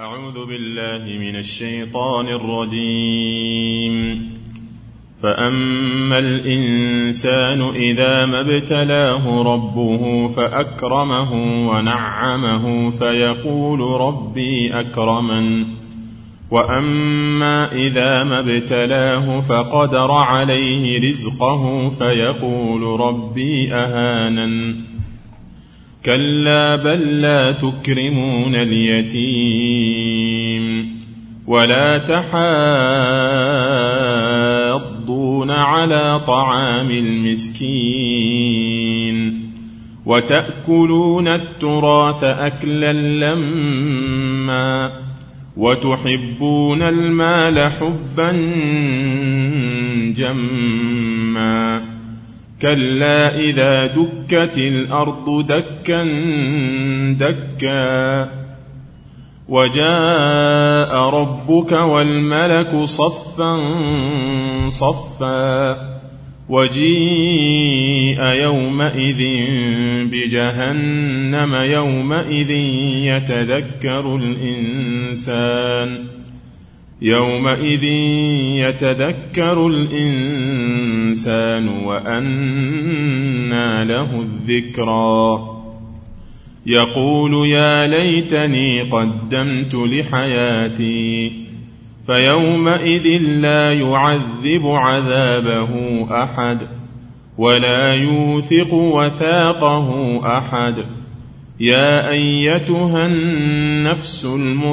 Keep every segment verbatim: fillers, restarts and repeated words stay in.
أعوذ بالله من الشيطان الرجيم. فأما الإنسان إذا ما ابتلاه ربه فأكرمه ونعمه فيقول ربي أكرمن، وأما إذا ما ابتلاه فقدر عليه رزقه فيقول ربي أهانن. كلا بل لا تكرمون اليتيم ولا تحاضون على طعام المسكين وتأكلون التراث أكلا لما وتحبون المال حبا جما. كلا إذا دكت الأرض دكا دكا وجاء ربك والملك صفا صفا وجيء يومئذ بجهنم يومئذ يتذكر الإنسان يومئذ يتذكر الإنسان وأنى له الذكرى. يقول يا ليتني قدمت لحياتي فيومئذ لا يعذب عذابه أحد ولا يوثق وثاقه أحد. يا أيتها النفس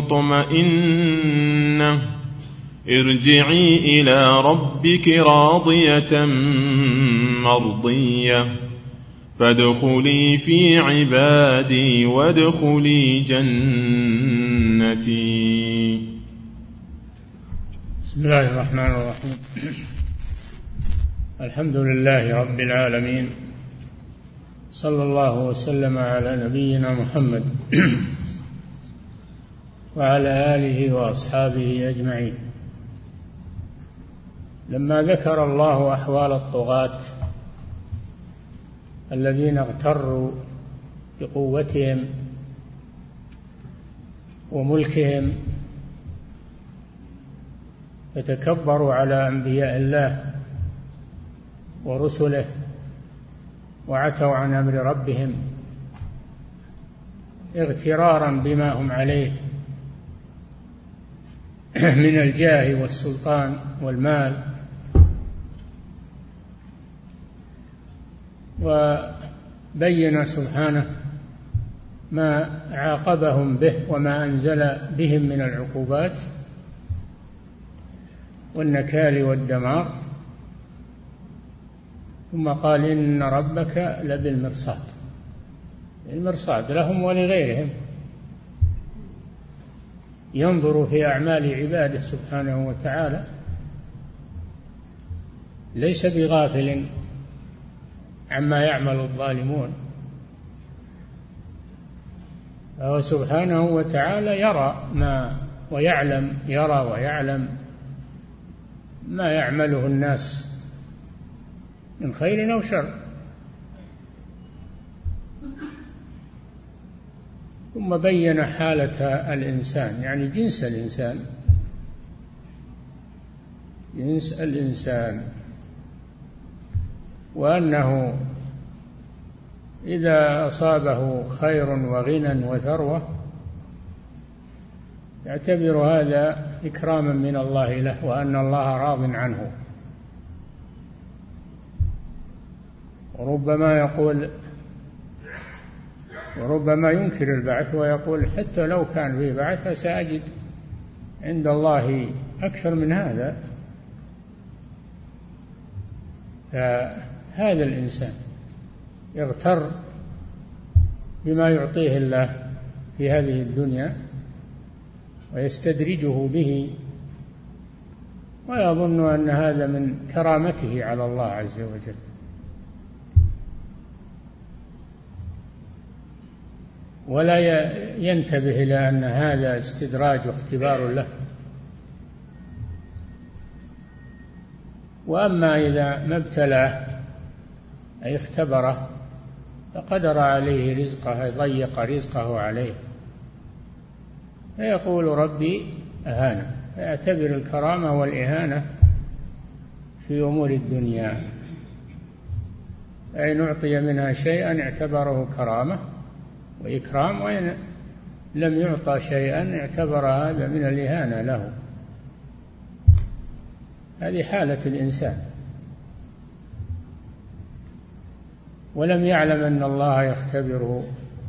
المطمئنة ارجعي إلى ربك راضية مرضية فادخلي في عبادي وادخلي جنتي. بسم الله الرحمن الرحيم. الحمد لله رب العالمين، صلى الله وسلم على نبينا محمد وعلى آله وأصحابه أجمعين. لما ذكر الله أحوال الطغاة الذين اغتروا بقوتهم وملكهم فتكبروا على أنبياء الله ورسله وعتوا عن أمر ربهم اغترارا بما هم عليه من الجاه والسلطان والمال، وبين سبحانه ما عاقبهم به وما أنزل بهم من العقوبات والنكال والدمار، ثم قال إن ربك لبالمرصاد. المرصاد لهم ولغيرهم، ينظر في أعمال عباده سبحانه وتعالى، ليس بغافل عما يعمل الظالمون، فهو سبحانه وتعالى يرى ما ويعلم يرى ويعلم ما يعمله الناس من خير أو شر. ثم بين حالة الإنسان، يعني جنس الإنسان جنس الإنسان وأنه إذا أصابه خير وغنى وثروة يعتبر هذا إكراما من الله له وأن الله راض عنه. وربما يقول وربما ينكر البعث ويقول حتى لو كان فيه بعث فسأجد عند الله أكثر من هذا. فهذا الإنسان يغتر بما يعطيه الله في هذه الدنيا ويستدرجه به ويظن أن هذا من كرامته على الله عز وجل. ولا ينتبه إلى أن هذا استدراج واختبار له. وأما إذا ما ابتلاه أي اختبره فقدر عليه رزقه، ضيق رزقه عليه، فيقول ربي أهانة، فيعتبر الكرامة والإهانة في أمور الدنيا، أي نعطي منها شيئا اعتبره كرامة وإكرام، وإن لم يعطى شيئا اعتبر هذا من الإهانة له. هذه حالة الإنسان. ولم يعلم أن الله يختبره،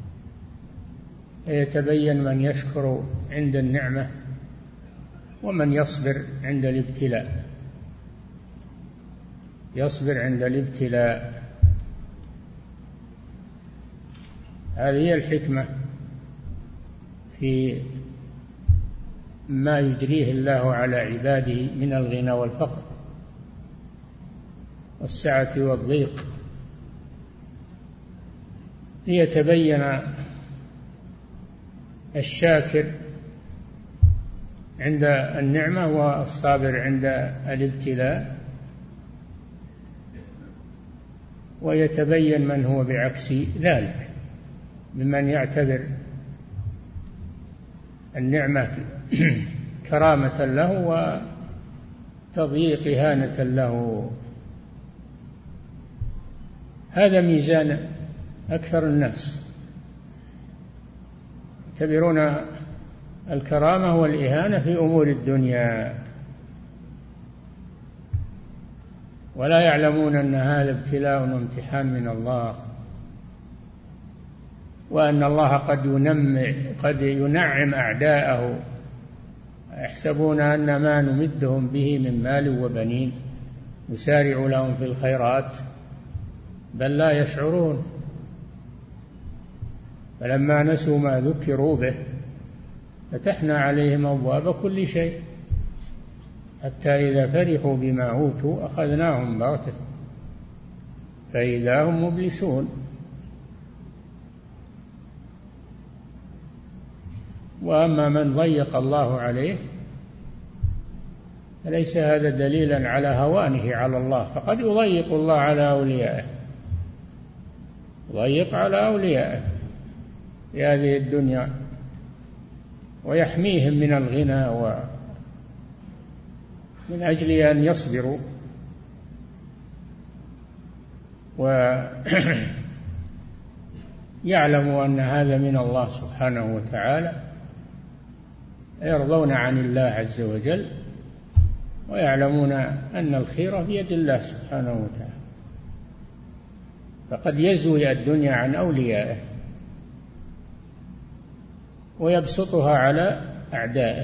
يتبين من يشكر عند النعمة ومن يصبر عند الابتلاء. يصبر عند الابتلاء، هذه هي الحكمة في ما يجريه الله على عباده من الغنى والفقر والسعة والضيق، ليتبين الشاكر عند النعمة والصابر عند الابتلاء، ويتبين من هو بعكس ذلك ممن يعتبر النعمة كرامة له وتضييق إهانة له. هذا ميزان أكثر الناس، يعتبرون الكرامة والإهانة في أمور الدنيا، ولا يعلمون أن هذا ابتلاء وامتحان من الله، وأن الله قد ينمع قد ينعم أعداءه، يحسبون أن ما نمدهم به من مال وبنين نسارع لهم في الخيرات بل لا يشعرون. فلما نسوا ما ذكروا به فتحنا عليهم أبواب كل شيء حتى إذا فرحوا بما أوتوا أخذناهم بغتة فإذا هم مبلسون. وأما من ضيق الله عليه فليس هذا دليلا على هوانه على الله، فقد يضيق الله على أوليائه، يضيق على أوليائه في هذه الدنيا ويحميهم من الغنى ومن أجل أن يصبروا ويعلموا أن هذا من الله سبحانه وتعالى، يرضون عن الله عز وجل ويعلمون أن الخير بيد الله سبحانه وتعالى. فقد يزوي الدنيا عن أوليائه ويبسطها على أعدائه،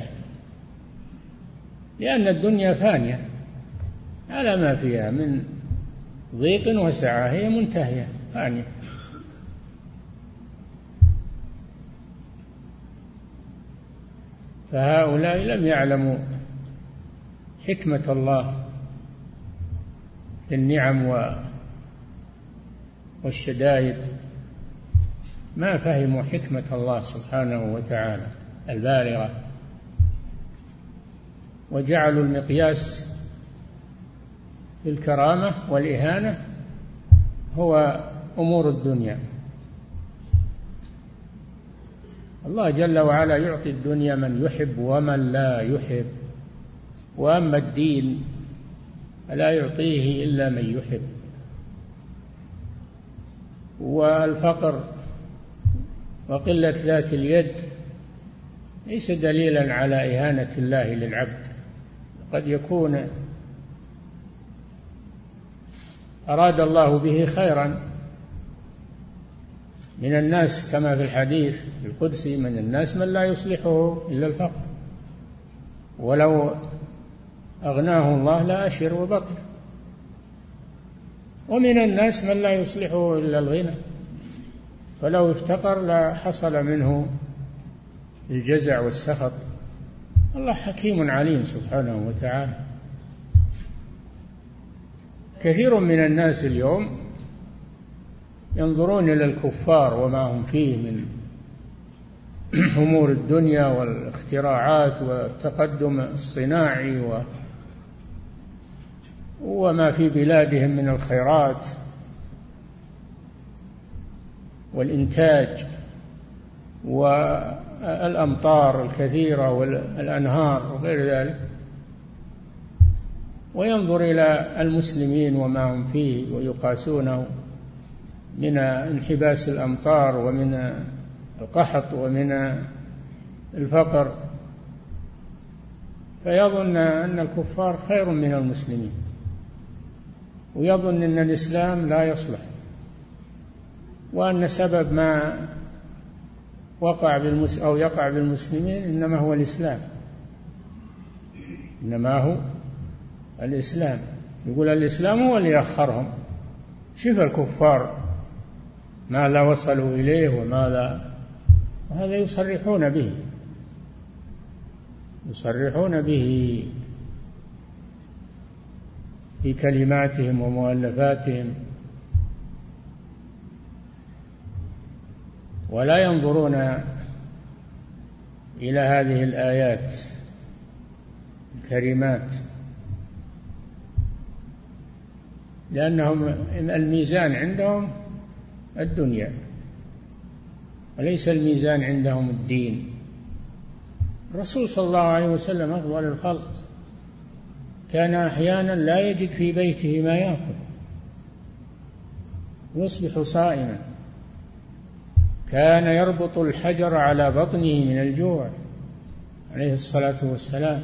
لأن الدنيا فانية على ما فيها من ضيق وسعة، هي منتهية فانية. فهؤلاء لم يعلموا حكمة الله في النعم والشدائد، ما فهموا حكمة الله سبحانه وتعالى البالغة، وجعلوا المقياس في الكرامة والإهانة هو أمور الدنيا. الله جل وعلا يعطي الدنيا من يحب ومن لا يحب، وأما الدين فلا يعطيه إلا من يحب. والفقر وقلة ذات اليد ليس دليلا على إهانة الله للعبد، قد يكون أراد الله به خيرا. من الناس كما في الحديث القدسي من الناس من لا يصلحه إلا الفقر، ولو أغناه الله لا أشر وبطر. ومن الناس من لا يصلحه إلا الغنى، فلو افتقر لا حصل منه الجزع والسخط. الله حكيم عليم سبحانه وتعالى. كثير من الناس اليوم ينظرون إلى الكفار وما هم فيه من أمور الدنيا والاختراعات والتقدم الصناعي وما في بلادهم من الخيرات والإنتاج والأمطار الكثيرة والأنهار وغير ذلك، وينظر إلى المسلمين وما هم فيه ويقاسونه من انحباس الأمطار ومن القحط ومن الفقر، فيظن أن الكفار خير من المسلمين، ويظن أن الإسلام لا يصلح، وأن سبب ما وقع بالمس أو يقع بالمسلمين إنما هو الإسلام، إنما هو الإسلام. يقول الإسلام هو اللي يأخرهم. شوف الكفار ماذا وصلوا إليه وماذا، وهذا يصرحون به يصرحون به في كلماتهم ومؤلفاتهم، ولا ينظرون إلى هذه الآيات الكريمات، لأنهم الميزان عندهم الدنيا وليس الميزان عندهم الدين. الرسول صلى الله عليه وسلم أفضل الخلق كان أحيانا لا يجد في بيته ما يأكل، يصبح صائما، كان يربط الحجر على بطنه من الجوع عليه الصلاة والسلام،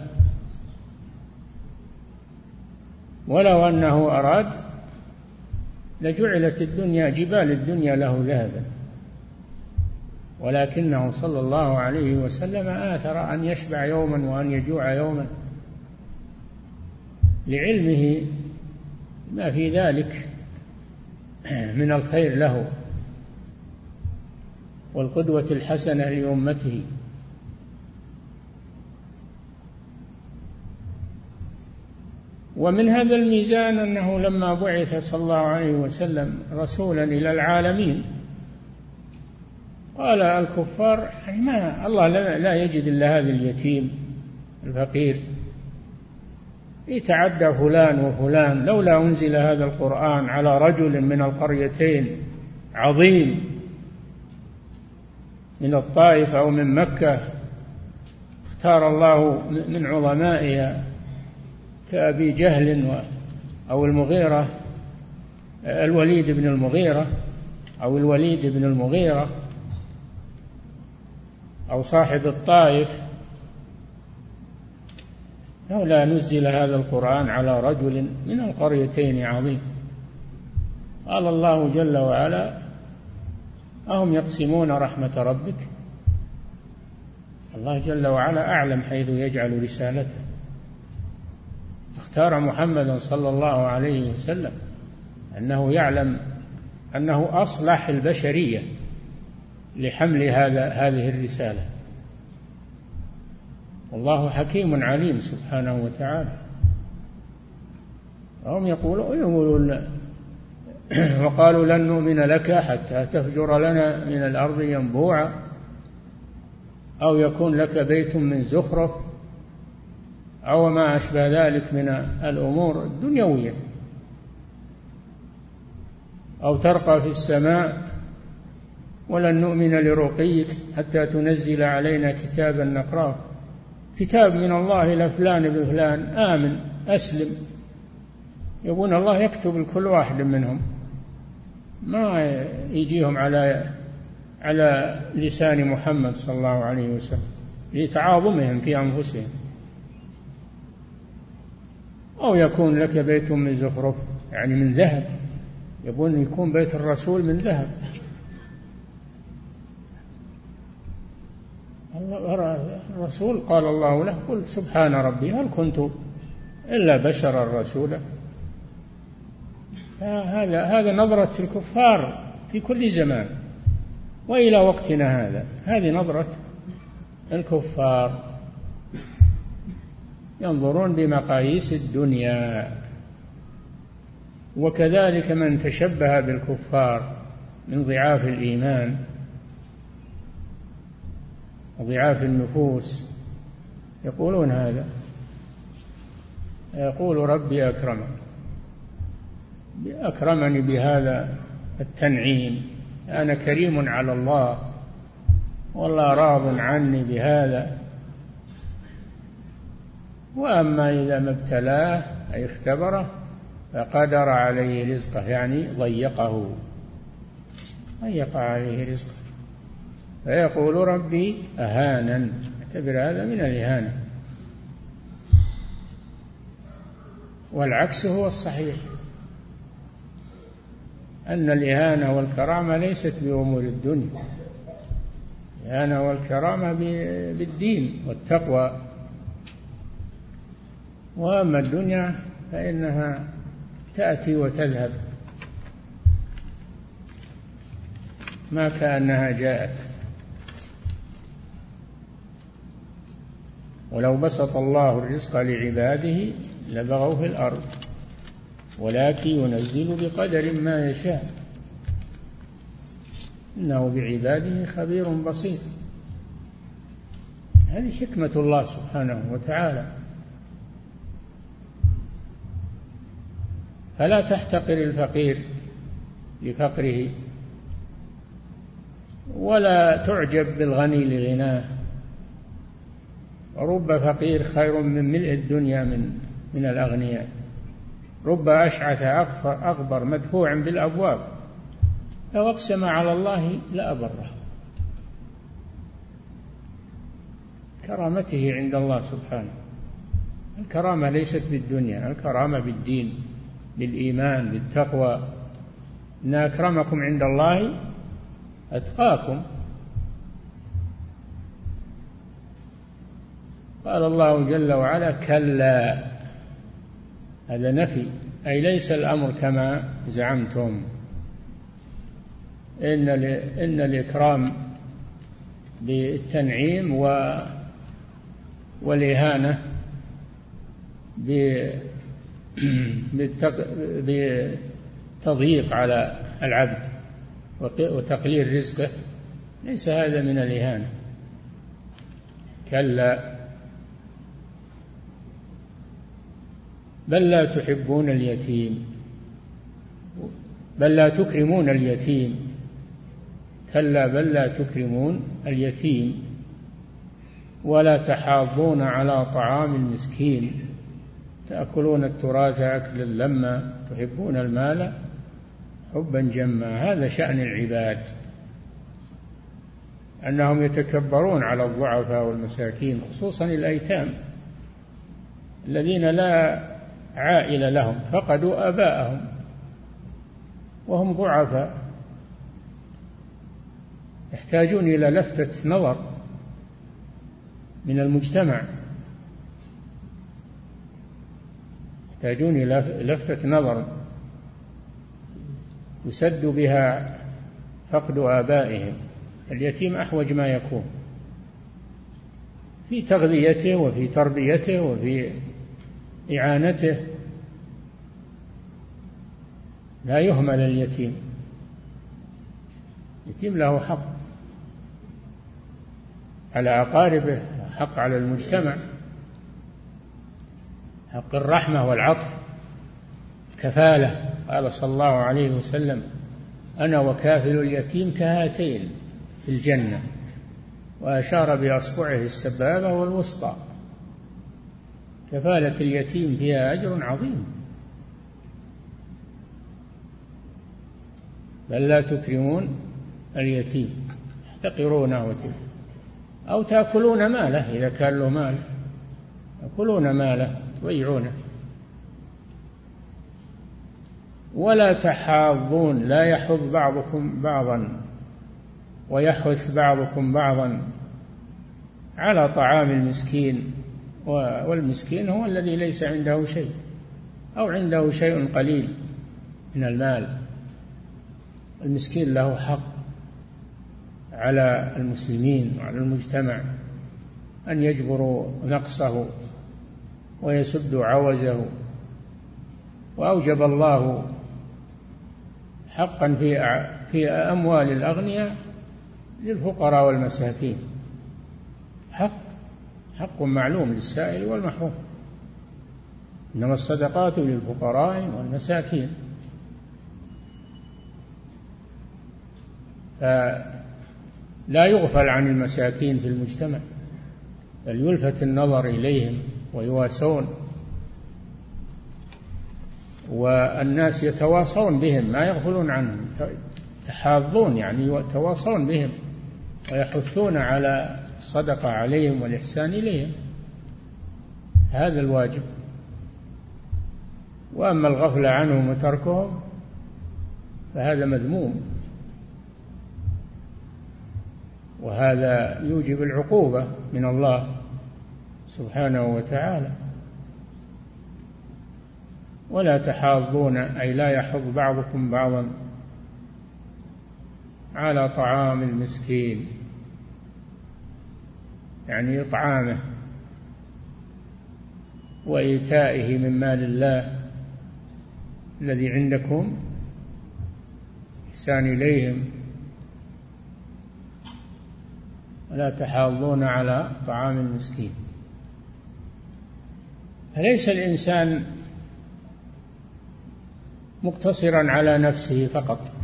ولو أنه أراد لجعلت الدنيا جبال الدنيا له ذهبا، ولكنه صلى الله عليه وسلم آثر أن يشبع يوما وأن يجوع يوما، لعلمه ما في ذلك من الخير له والقدوة الحسنة لأمته. ومن هذا الميزان أنه لما بعث صلى الله عليه وسلم رسولا إلى العالمين قال الكفار ما الله لا يجد إلا هذا اليتيم الفقير، يتعدى فلان وفلان، لولا أنزل هذا القرآن على رجل من القريتين عظيم من الطائف أو من مكة اختار الله من عظمائها كأبي جهل أو المغيرة الوليد بن المغيرة أو الوليد بن المغيرة أو صاحب الطائف، لولا نزل هذا القرآن على رجل من القريتين عظيم. قال الله جل وعلا أهم يقسمون رحمة ربك، الله جل وعلا أعلم حيث يجعل رسالته، اختار محمدا صلى الله عليه وسلم أنه يعلم أنه أصلح البشرية لحمل هذا هذه الرسالة، والله حكيم عليم سبحانه وتعالى. هم يقولون يقولون وقالوا لن نؤمن لك حتى تفجر لنا من الأرض ينبوعا أو يكون لك بيت من زخرف أو ما أشبه ذلك من الأمور الدنيوية، أو ترقى في السماء ولن نؤمن لرقيك حتى تنزل علينا كتابا نقرأه، كتاب من الله لفلان بفلان آمن أسلم، يقول الله يكتب لكل واحد منهم، ما يجيهم على على لسان محمد صلى الله عليه وسلم لتعاظمهم في أنفسهم. أو يكون لك بيت من زخرف يعني من ذهب، يقول يكون بيت الرسول من ذهب. الرسول قال الله له قل سبحان ربي هل كنت إلا بشرا رسولا. هذا هذا نظرة الكفار في كل زمان وإلى وقتنا هذا، هذه نظرة الكفار، ينظرون بمقاييس الدنيا. وكذلك من تشبه بالكفار من ضعاف الإيمان وضعاف النفوس يقولون هذا، يقول ربي أكرمني أكرمني بهذا التنعيم، أنا كريم على الله والله راض عني بهذا. وأما إذا ما ابتلاه أي اختبره فقدر عليه رزقه، يعني ضيقه ضيق عليه رزقه، فيقول ربي أهانن، اعتبر هذا من الإهانة. والعكس هو الصحيح، أن الإهانة والكرامة ليست بأمور الدنيا، الإهانة والكرامة بالدين والتقوى. وأما الدنيا فإنها تأتي وتذهب ما كأنها جاءت. ولو بسط الله الرزق لعباده لبغوا في الأرض ولكن ينزل بقدر ما يشاء إنه بعباده خبير بصير. هذه حكمة الله سبحانه وتعالى. فلا تحتقر الفقير لفقره، ولا تعجب بالغني لغناه. رب فقير خير من ملء الدنيا من من الأغنياء. رب أشعث أغبر مدفوع بالأبواب لو أقسم على الله لأبره. كرامته عند الله سبحانه. الكرامة ليست بالدنيا، الكرامة بالدين، بالإيمان، بالتقوى. إن أكرمكم عند الله أتقاكم. قال الله جل وعلا كلا، هذا نفي، أي ليس الأمر كما زعمتم. إن إن الإكرام بالتنعيم والإهانة بالتضييق على العبد وتقليل رزقه ليس هذا من الإهانة. كلا بل لا تحبون اليتيم، بل لا تكرمون اليتيم. كلا بل لا تكرمون اليتيم ولا تحاضون على طعام المسكين تأكلون التراث أكلا لما تحبون المال حبا جما. هذا شأن العباد، أنهم يتكبرون على الضعفاء والمساكين، خصوصا الأيتام الذين لا عائل لهم، فقدوا آباءهم وهم ضعفاء، يحتاجون إلى لفتة نظر من المجتمع، يحتاجون إلى لفتة نظر يسد بها فقد آبائهم. اليتيم أحوج ما يكون في تغذيته وفي تربيته وفي إعانته، لا يهمل اليتيم. اليتيم له حق على أقاربه، حق على المجتمع، حق الرحمة والعطف، كفالة. قال صلى الله عليه وسلم أنا وكافل اليتيم كهاتين في الجنة، وأشار بأصبعه السبابة والوسطى. كفالة اليتيم فيها أجر عظيم. بل لا تكرمون اليتيم تحتقرونه أو تأكلون ماله إذا كان له مال، تأكلون ماله تضيعونه. ولا تحاضون، لا يحض بعضكم بعضا ويحث بعضكم بعضا على طعام المسكين. والمسكين هو الذي ليس عنده شيء أو عنده شيء قليل من المال. المسكين له حق على المسلمين وعلى المجتمع أن يجبروا نقصه ويسدوا عوزه. وأوجب الله حقا في في أموال الأغنياء للفقراء والمساكين، حق حق معلوم للسائل والمحروم. إنما الصدقات للفقراء والمساكين. فلا لا يغفل عن المساكين في المجتمع، بل يلفت النظر إليهم ويواسون، والناس يتواصون بهم ما يغفلون عنهم، تحاضون يعني يتواصون بهم ويحثون على الصدقة عليهم والإحسان إليهم، هذا الواجب. وأما الغفلة عنهم وتركهم فهذا مذموم، وهذا يوجب العقوبة من الله سبحانه وتعالى. ولا تحاضون أي لا يحض بعضكم بعضا على طعام المسكين، يعني إطعامه وإيتائه من مال الله الذي عندكم، إحسان إليهم. ولا تحاضون على طعام المسكين. فليس الإنسان مقتصرا على نفسه فقط،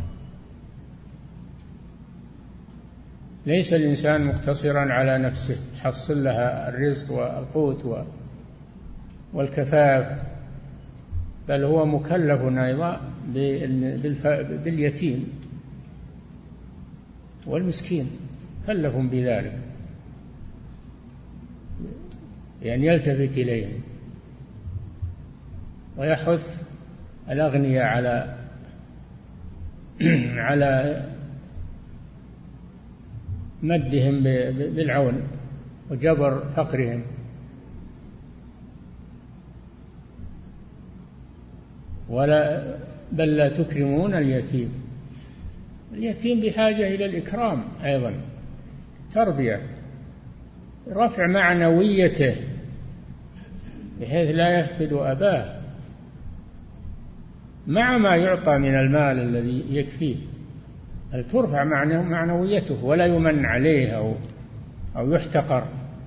ليس الإنسان مقتصرا على نفسه يحصل لها الرزق والقوت والكفاف، بل هو مكلف أيضا باليتيم والمسكين، مكلف بذلك، يعني يلتفت إليهم ويحث الأغنياء على على مدهم بالعون وجبر فقرهم. ولا بل لا تكرمون اليتيم، اليتيم بحاجة إلى الإكرام أيضا، تربية، رفع معنويته بحيث لا يفقد أباه مع ما يعطى من المال الذي يكفيه، بل ترفع معنويته ولا يمن عليه أو أو يحتقر.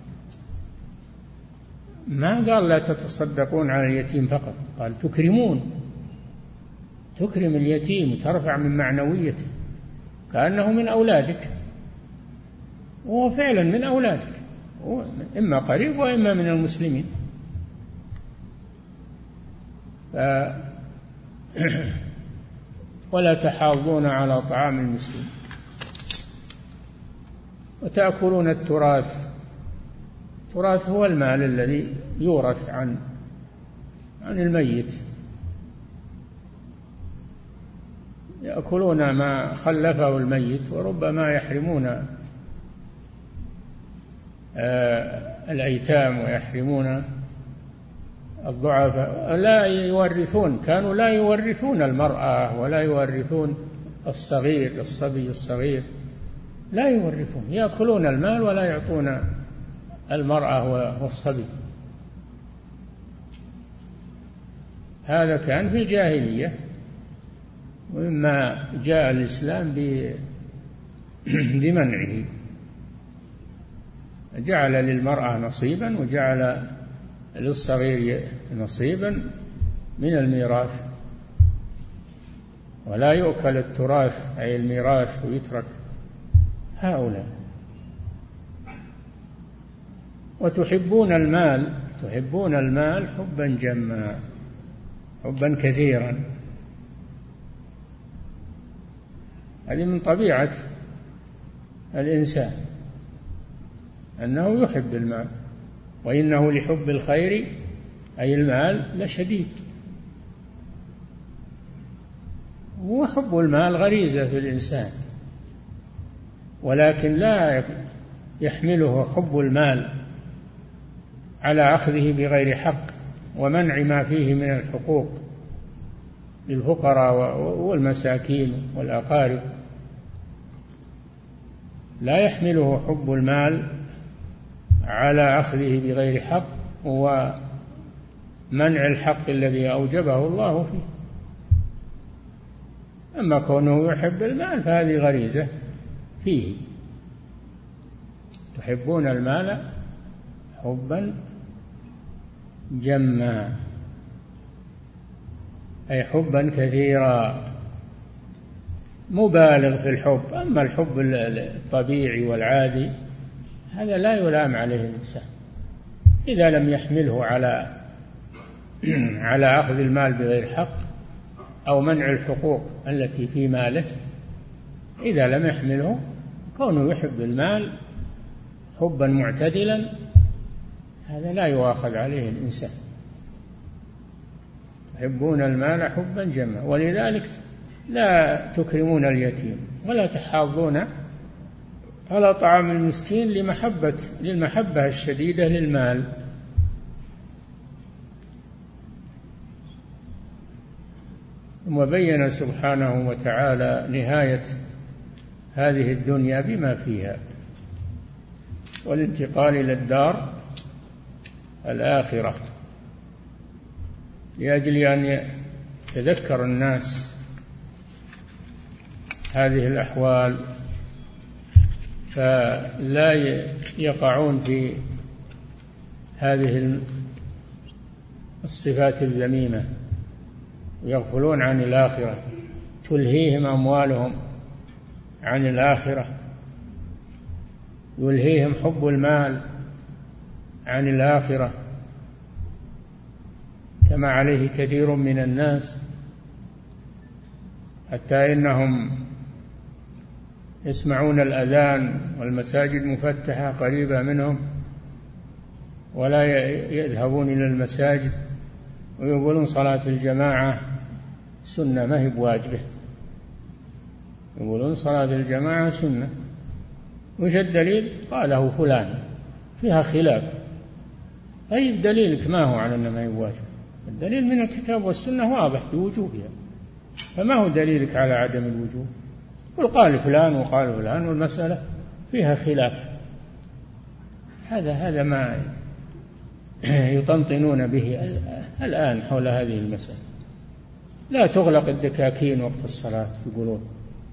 ما قال لا تتصدقون على اليتيم فقط، قال تكرمون، تكرم اليتيم وترفع من معنويته كأنه من أولادك، وهو فعلا من أولادك، إما قريب وإما من المسلمين. ف... ولا تحاضون على طعام المسكين وتأكلون التراث. التراث هو المال الذي يورث عن عن الميت، يأكلون ما خلفه الميت، وربما يحرمون الأيتام ويحرمون الضعفاء. لا يورثون، كانوا لا يورثون المرأة ولا يورثون الصغير، الصبي الصغير لا يورثون، يأكلون المال ولا يعطون المرأة والصبي. هذا كان في الجاهلية، ومما جاء الإسلام بمنعه، جعل للمرأة نصيبا وجعل للصغير نصيبا من الميراث، ولا يؤكل التراث أي الميراث ويترك هؤلاء. وتحبون المال، تحبون المال حبا جما، حبا كثيرا، هذه من طبيعة الإنسان أنه يحب المال، وإنه لحب الخير أي المال لشديد. وحب المال غريزة في الإنسان، ولكن لا يحمله حب المال على أخذه بغير حق ومنع ما فيه من الحقوق للفقراء والمساكين والأقارب. لا يحمله حب المال على أخذه بغير حق ومنع الحق الذي أوجبه الله فيه. أما كونه يحب المال فهذه غريزة فيه. تحبون المال حبا جما أي حبا كثيرا، مبالغ في الحب. أما الحب الطبيعي والعادي هذا لا يلام عليه الإنسان إذا لم يحمله على على أخذ المال بغير حق أو منع الحقوق التي في ماله. إذا لم يحمله، كونه يحب المال حبا معتدلا، هذا لا يؤاخذ عليه الإنسان. يحبون المال حبا جما، ولذلك لا تكرمون اليتيم ولا تحاضون على طعام المسكين لمحبة للمحبة الشديدة للمال. ثم بين سبحانه وتعالى نهاية هذه الدنيا بما فيها والانتقال إلى الدار الآخرة، لأجل أن يتذكر الناس هذه الأحوال فلا يقعون في هذه الصفات الذميمة ويغفلون عن الآخرة، تلهيهم أموالهم عن الآخرة، يلهيهم حب المال عن الآخرة كما عليه كثير من الناس، حتى إنهم يسمعون الأذان والمساجد مفتحة قريبة منهم ولا يذهبون إلى المساجد، ويقولون صلاة الجماعة سنة ما هي بواجبة، يقولون صلاة الجماعة سنة. وش الدليل؟ قاله فلان، فيها خلاف. طيب دليلك ما هو على أنها ما هي بواجبة؟ الدليل من الكتاب والسنة واضح بوجوبها، فما هو دليلك على عدم الوجوب؟ قل قال فلان وقال فلان والمسألة فيها خلاف. هذا هذا ما يطنطنون به الآن حول هذه المسألة. لا تغلق الدكاكين وقت الصلاة، يقولون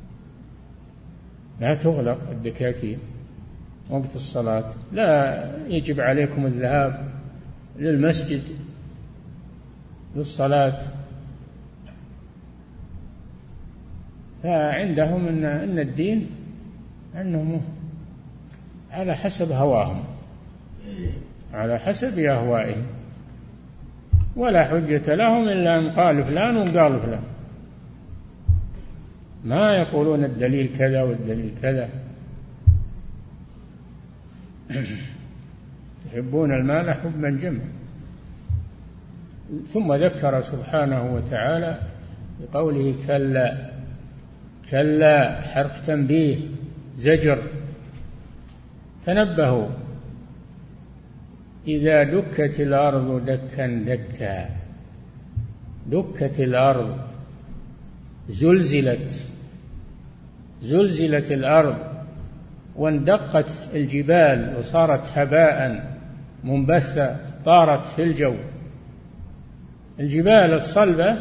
لا تغلق الدكاكين وقت الصلاة، لا يجب عليكم الذهاب للمسجد للصلاة. فعندهم أن أن الدين أنه على حسب هواهم، على حسب أهوائهم، ولا حجة لهم إلا أن قال فلان وقال فلان، ما يقولون الدليل كذا والدليل كذا. يحبون المال حبا جما. ثم ذكر سبحانه وتعالى بقوله كلا، كلا حرف تنبيه زجر، تنبهوا إذا دكت الأرض دكا دكا، دكت الأرض زلزلت، زلزلت الأرض واندقت الجبال وصارت هباء منبثة، طارت في الجو. الجبال الصلبة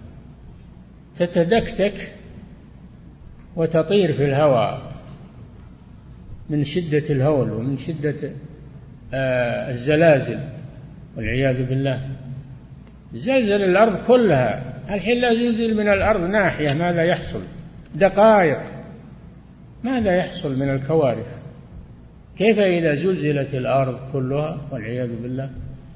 تتدكتك وتطير في الهواء من شدة الهول ومن شدة الزلازل والعياذ بالله. زلزل الأرض كلها. الحين لا زلزل من الأرض ناحية، ماذا يحصل؟ دقائق ماذا يحصل من الكوارث؟ كيف إذا زلزلت الأرض كلها والعياذ بالله؟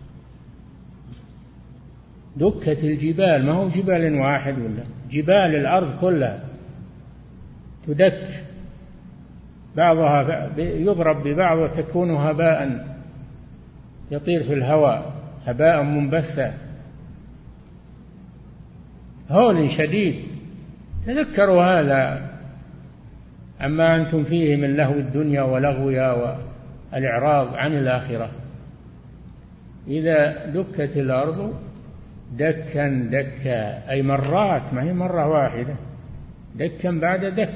دكت الجبال، ما هو جبال واحد ولا جبال الأرض كلها تدك، بعضها يضرب ببعض وتكون هباء يطير في الهواء، هباء منبثا. هول شديد، تذكروا هذا عما أنتم فيه من لهو الدنيا ولغوها والإعراض عن الآخرة. إذا دكت الأرض دكا دكا، أي مرات، ما هي مرة واحدة، دكا بعد دك،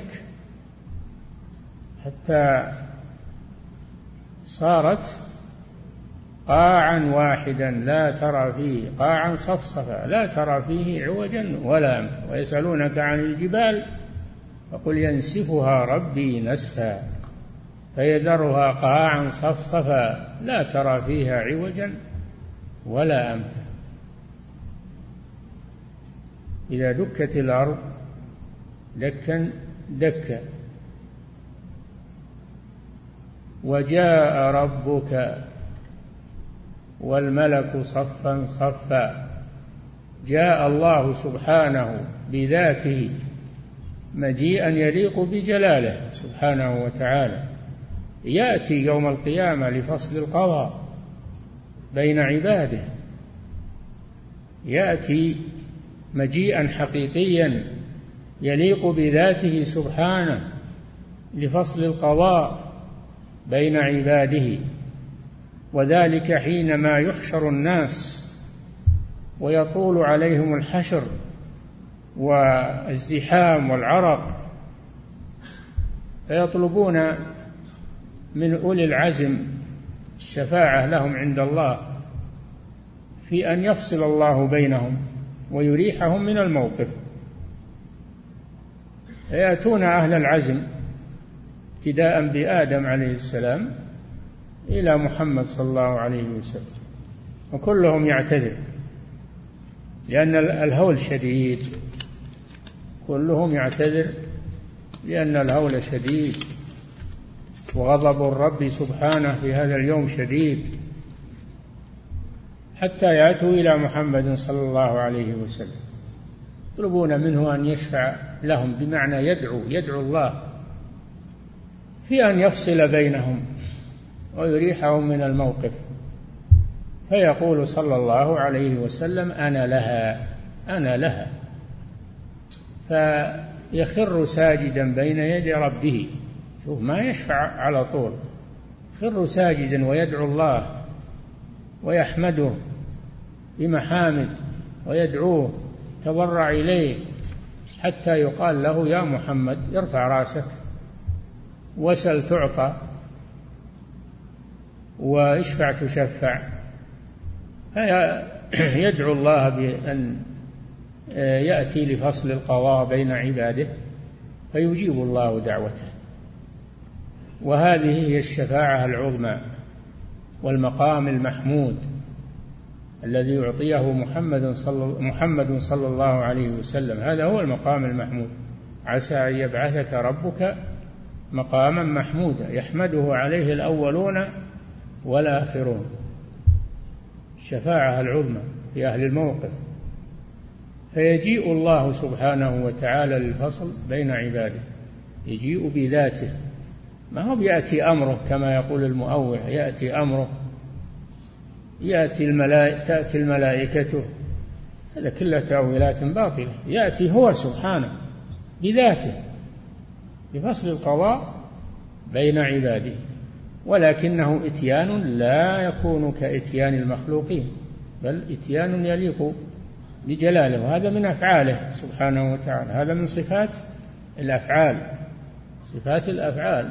حتى صارت قاعا واحدا لا ترى فيه، قاعا صفصفا لا ترى فيه عوجا ولا أمتا. ويسألونك عن الجبال فقل ينسفها ربي نسفا فيذرها قاعا صفصفا لا ترى فيها عوجا ولا أمتا. إذا دكت الأرض دكا دكا. وجاء ربك والملك صفا صفا. جاء الله سبحانه بذاته مجيئا يليق بجلاله سبحانه وتعالى، يأتي يوم القيامة لفصل القضاء بين عباده، يأتي مجيئا حقيقيا يليق بذاته سبحانه لفصل القضاء بين عباده، وذلك حينما يحشر الناس ويطول عليهم الحشر والازدحام والعرق، فيطلبون من أولي العزم الشفاعة لهم عند الله في أن يفصل الله بينهم ويريحهم من الموقف، فيأتون أهل العزم ابتداء بآدم عليه السلام إلى محمد صلى الله عليه وسلم، وكلهم يعتذر لأن الهول شديد، كلهم يعتذر لأن الهول شديد، وغضب الرب سبحانه في هذا اليوم شديد، حتى يأتوا إلى محمد صلى الله عليه وسلم يطلبون منه أن يشفع لهم، بمعنى يدعو يدعو الله في أن يفصل بينهم ويريحهم من الموقف، فيقول صلى الله عليه وسلم أنا لها أنا لها، فيخر ساجدا بين يدي ربه. شوف، ما يشفع على طول، يخر ساجدا ويدعو الله ويحمده بمحامد ويدعوه تضرع إليه، حتى يقال له يا محمد ارفع راسك وسل تعطى واشفع تشفع. فيدعو الله بأن يأتي لفصل القضاء بين عباده فيجيب الله دعوته، وهذه هي الشفاعة العظمى والمقام المحمود الذي يعطيه محمد صلى محمد صلى الله عليه وسلم. هذا هو المقام المحمود، عسى أن يبعثك ربك مقاما محمودا يحمده عليه الأولون والآخرون. الشفاعة العظمى في أهل الموقف، فيجيء الله سبحانه وتعالى للفصل بين عباده، يجيء بذاته، ما هو بيأتي أمره كما يقول المؤول، يأتي أمره، يأتي الملائكة، تأتي الملائكة، هذا كله تأويلات باطلة. يأتي هو سبحانه بذاته بفصل القضاء بين عباده، ولكنه إتيان لا يكون كإتيان المخلوقين، بل إتيان يليق بجلاله، وهذا من أفعاله سبحانه وتعالى، هذا من صفات الأفعال، صفات الأفعال.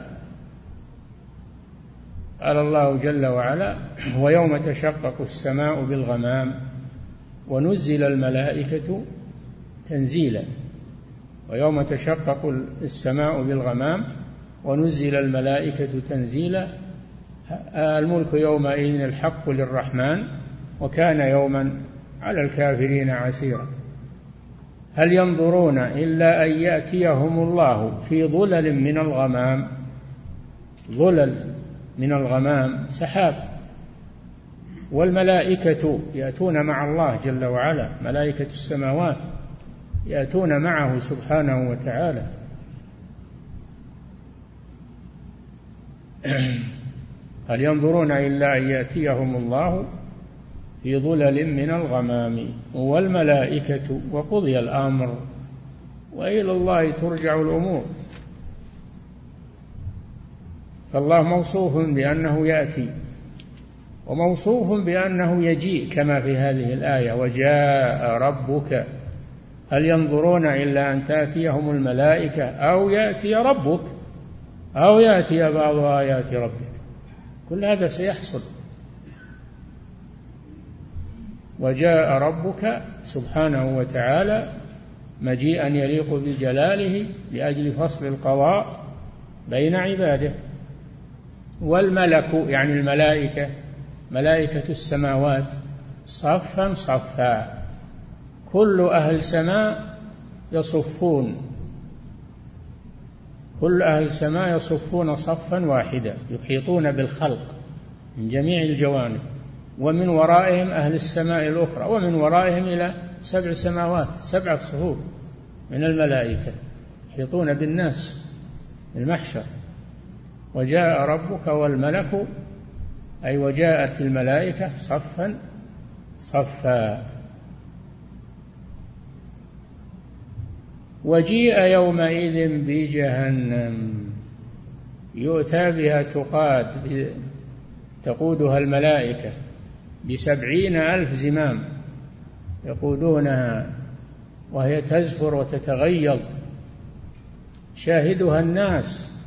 قال الله جل وعلا ويوم تشقق السماء بالغمام ونزل الملائكة تنزيلا. ويوم تشقق السماء بالغمام ونزل الملائكة تنزيلا. الملك يومئذ الحق للرحمن وكان يوما على الكافرين عسيرا. هل ينظرون إلا أن يأتيهم الله في ظلل من الغمام، ظلل من الغمام سحاب، والملائكة يأتون مع الله جل وعلا، ملائكة السماوات يأتون معه سبحانه وتعالى. هل ينظرون إلا أن يأتيهم الله في ظلل من الغمام والملائكة وقضي الأمر وإلى الله ترجع الأمور. فالله موصوف بأنه يأتي، وموصوف بأنه يجيء كما في هذه الآية وجاء ربك. هل ينظرون إلا أن تأتيهم الملائكة أو يأتي ربك أو يأتي بعض آيات ربك، كل هذا سيحصل. وجاء ربك سبحانه وتعالى مجيئا يليق بجلاله لأجل فصل القضاء بين عباده. والملك يعني الملائكة، ملائكة السماوات صفا صفا، كل أهل سماء يصفون كل أهل السماء يصفون صفا واحدا يحيطون بالخلق من جميع الجوانب، ومن ورائهم أهل السماء الأخرى، ومن ورائهم إلى سبع سماوات، سبعة صفوف من الملائكة يحيطون بالناس المحشر. وجاء ربك والملك، أي وجاءت الملائكة صفا صفا. وجيء يومئذ بجهنم يؤتى بها تقاد تقودها الملائكة بسبعين ألف زمام يقودونها، وهي تزفر وتتغيظ، شاهدها الناس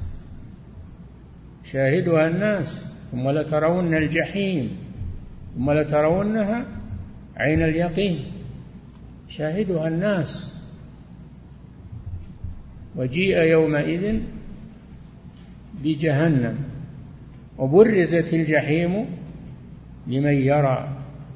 شاهدها الناس ثم لترون الجحيم ثم لترونها عين اليقين، شاهدها الناس. وجيء يومئذ بجهنم وبرزت الجحيم لمن يرى،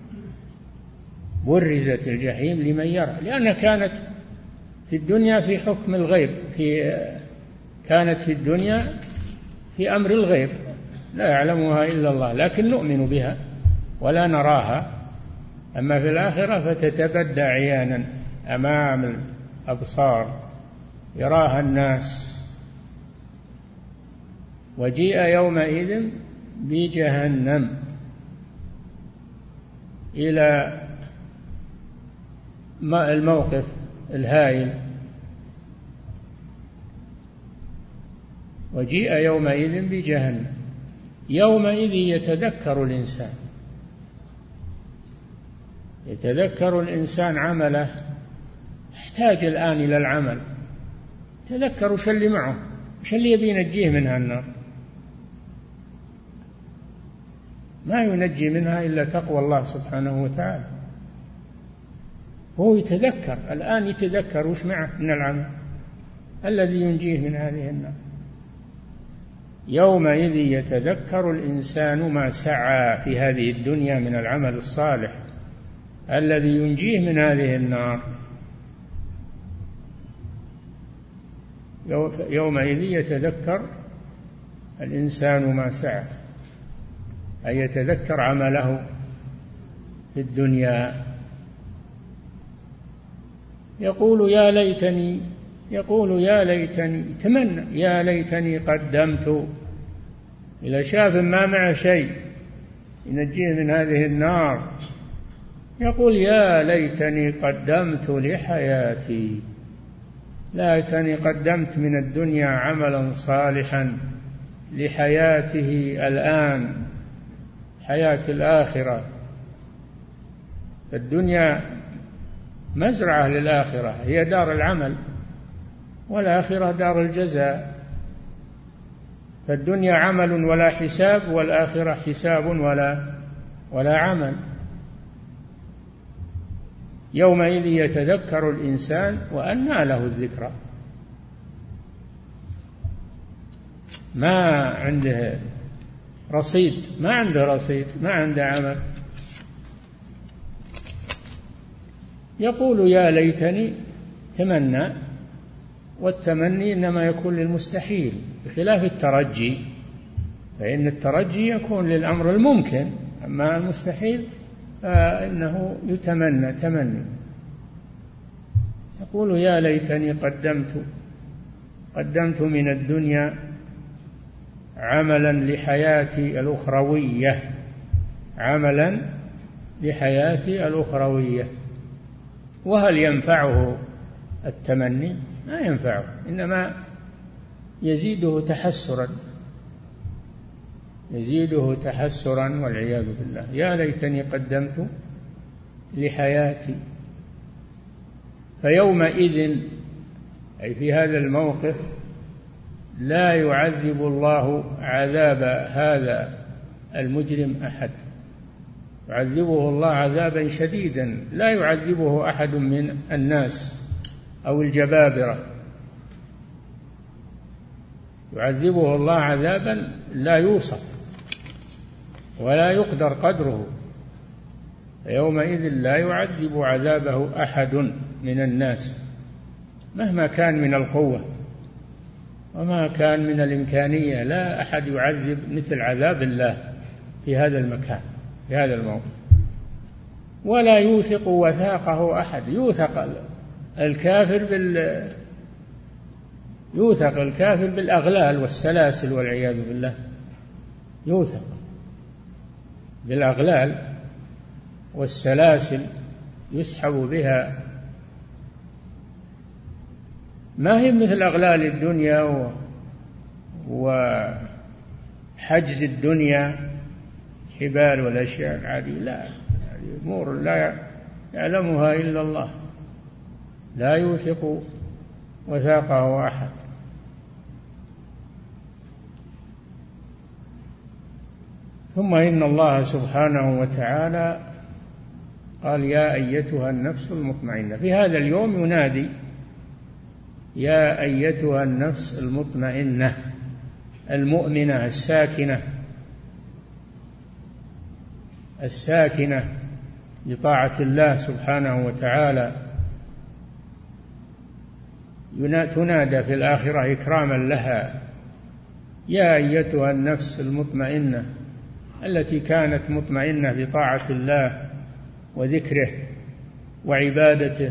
برزت الجحيم لمن يرى، لأنها كانت في الدنيا في حكم الغيب، في كانت في الدنيا في أمر الغيب لا يعلمها إلا الله، لكن نؤمن بها ولا نراها. أما في الآخرة فتتبدى عيانا أمام الأبصار يراها الناس. وجيء يومئذ بجهنم إلى الموقف الهائل. وجيء يومئذ بجهنم، يومئذ يتذكر الإنسان يتذكر الإنسان عمله، يحتاج الآن إلى العمل، تذكر وش اللي معه، وش اللي يبي ينجيه منها النار، ما ينجي منها إلا تقوى الله سبحانه وتعالى. هو يتذكر الآن، يتذكر وش معه من العمل الذي ينجيه من هذه النار. يومئذ يتذكر الإنسان ما سعى في هذه الدنيا من العمل الصالح الذي ينجيه من هذه النار. يومئذ يتذكر الإنسان ما سعى، أي يتذكر عمله في الدنيا. يقول يا ليتني يقول يا ليتني تمنى يا ليتني قدمت، إذا شاف ما معه شيء ينجيه من هذه النار يقول يا ليتني قدمت لحياتي، ليتني قدمت من الدنيا عملا صالحا لحياته الآن، حياة الآخرة. الدنيا مزرعة للآخرة، هي دار العمل، والآخرة دار الجزاء. فالدنيا عمل ولا حساب، والآخرة حساب ولا ولا عمل. يومئذ يتذكر الإنسان وأنى له الذكرى، ما عنده رصيد ما عنده رصيد ما عنده عمل. يقول يا ليتني تمنى، والتمني إنما يكون للمستحيل بخلاف الترجي، فإن الترجي يكون للأمر الممكن، أما المستحيل فإنه يتمنى تمني. يقول يا ليتني قدمت قدمت من الدنيا عملا لحياتي الأخروية عملا لحياتي الأخروية. وهل ينفعه التمني؟ ما ينفعه، إنما يزيده تحسرا يزيده تحسرا والعياذ بالله. يا ليتني قدمت لحياتي. فيومئذ أي في هذا الموقف لا يعذب الله عذاب هذا المجرم أحد، يعذبه الله عذابا شديدا لا يعذبه أحد من الناس أو الجبابرة، يعذبه الله عذابا لا يوصف ولا يقدر قدره. يومئذ لا يعذب عذابه أحد من الناس مهما كان من القوة. وما كان من الإمكانية، لا أحد يعذب مثل عذاب الله في هذا المكان في هذا الموقف، ولا يوثق وثاقه أحد. يوثق الكافر بال يوثق الكافر بالأغلال والسلاسل والعياذ بالله، يوثق بالأغلال والسلاسل يسحب بها، ما هي مثل أغلال الدنيا وحجز الدنيا، حبال والأشياء العادية، لا، هذه أمور لا يعلمها إلا الله، لا يوثق وثاقه أحد. ثم إن الله سبحانه وتعالى قال: يا أيتها النفس المطمئنة. في هذا اليوم ينادي: يا أيتها النفس المطمئنة المؤمنة الساكنة الساكنة لطاعة الله سبحانه وتعالى، تنادى في الآخرة إكراما لها: يا أيتها النفس المطمئنة التي كانت مطمئنة بطاعة الله وذكره وعبادته،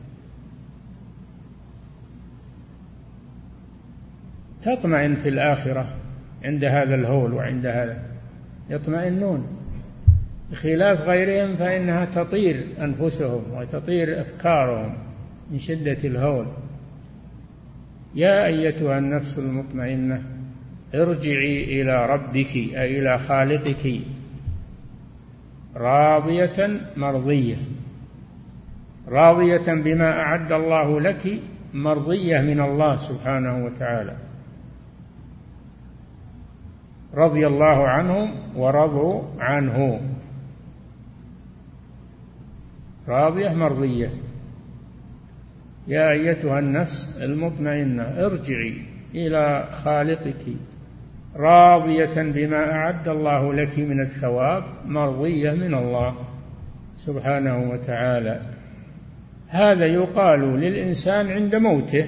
تطمئن في الآخرة عند هذا الهول وعند هذا، يطمئنون، بخلاف غيرهم فإنها تطير أنفسهم وتطير أفكارهم من شدة الهول. يا أيتها النفس المطمئنة ارجعي إلى ربك أي إلى خالقك راضية مرضية، راضية بما أعد الله لك، مرضية من الله سبحانه وتعالى، رضي الله عنهم ورضوا عنه، راضية مرضية. يا أيتها النفس المطمئنة ارجعي إلى خالقك راضية بما أعد الله لك من الثواب، مرضية من الله سبحانه وتعالى. هذا يقال للإنسان عند موته،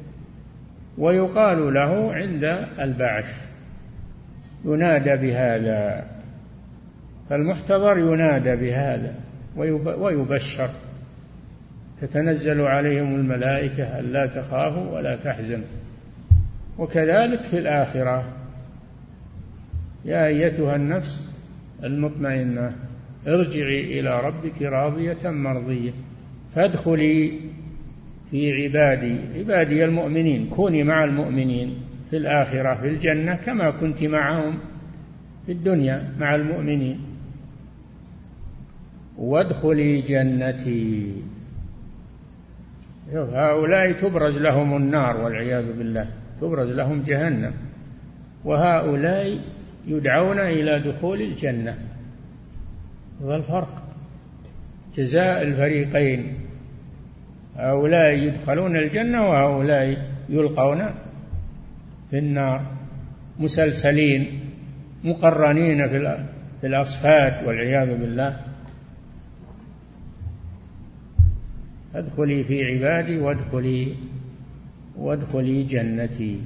ويقال له عند البعث، ينادى بهذا، فالمحتضر ينادى بهذا ويبشر، تتنزل عليهم الملائكة ألا تخافوا ولا تحزنوا. وكذلك في الآخرة: يا أيتها النفس المطمئنة ارجعي إلى ربك راضية مرضية فادخلي في عبادي، عبادي المؤمنين، كوني مع المؤمنين في الآخرة في الجنة كما كنت معهم في الدنيا مع المؤمنين، وادخلي جنتي. هؤلاء تبرز لهم النار والعياذ بالله، تبرز لهم جهنم، وهؤلاء يدعون إلى دخول الجنة. هذا الفرق، جزاء الفريقين، هؤلاء يدخلون الجنة وهؤلاء يلقون في النار، مسلسلين مقرنين في الأصفاد والعياذ بالله. ادخلي في عبادي وادخلي وادخلي جنتي.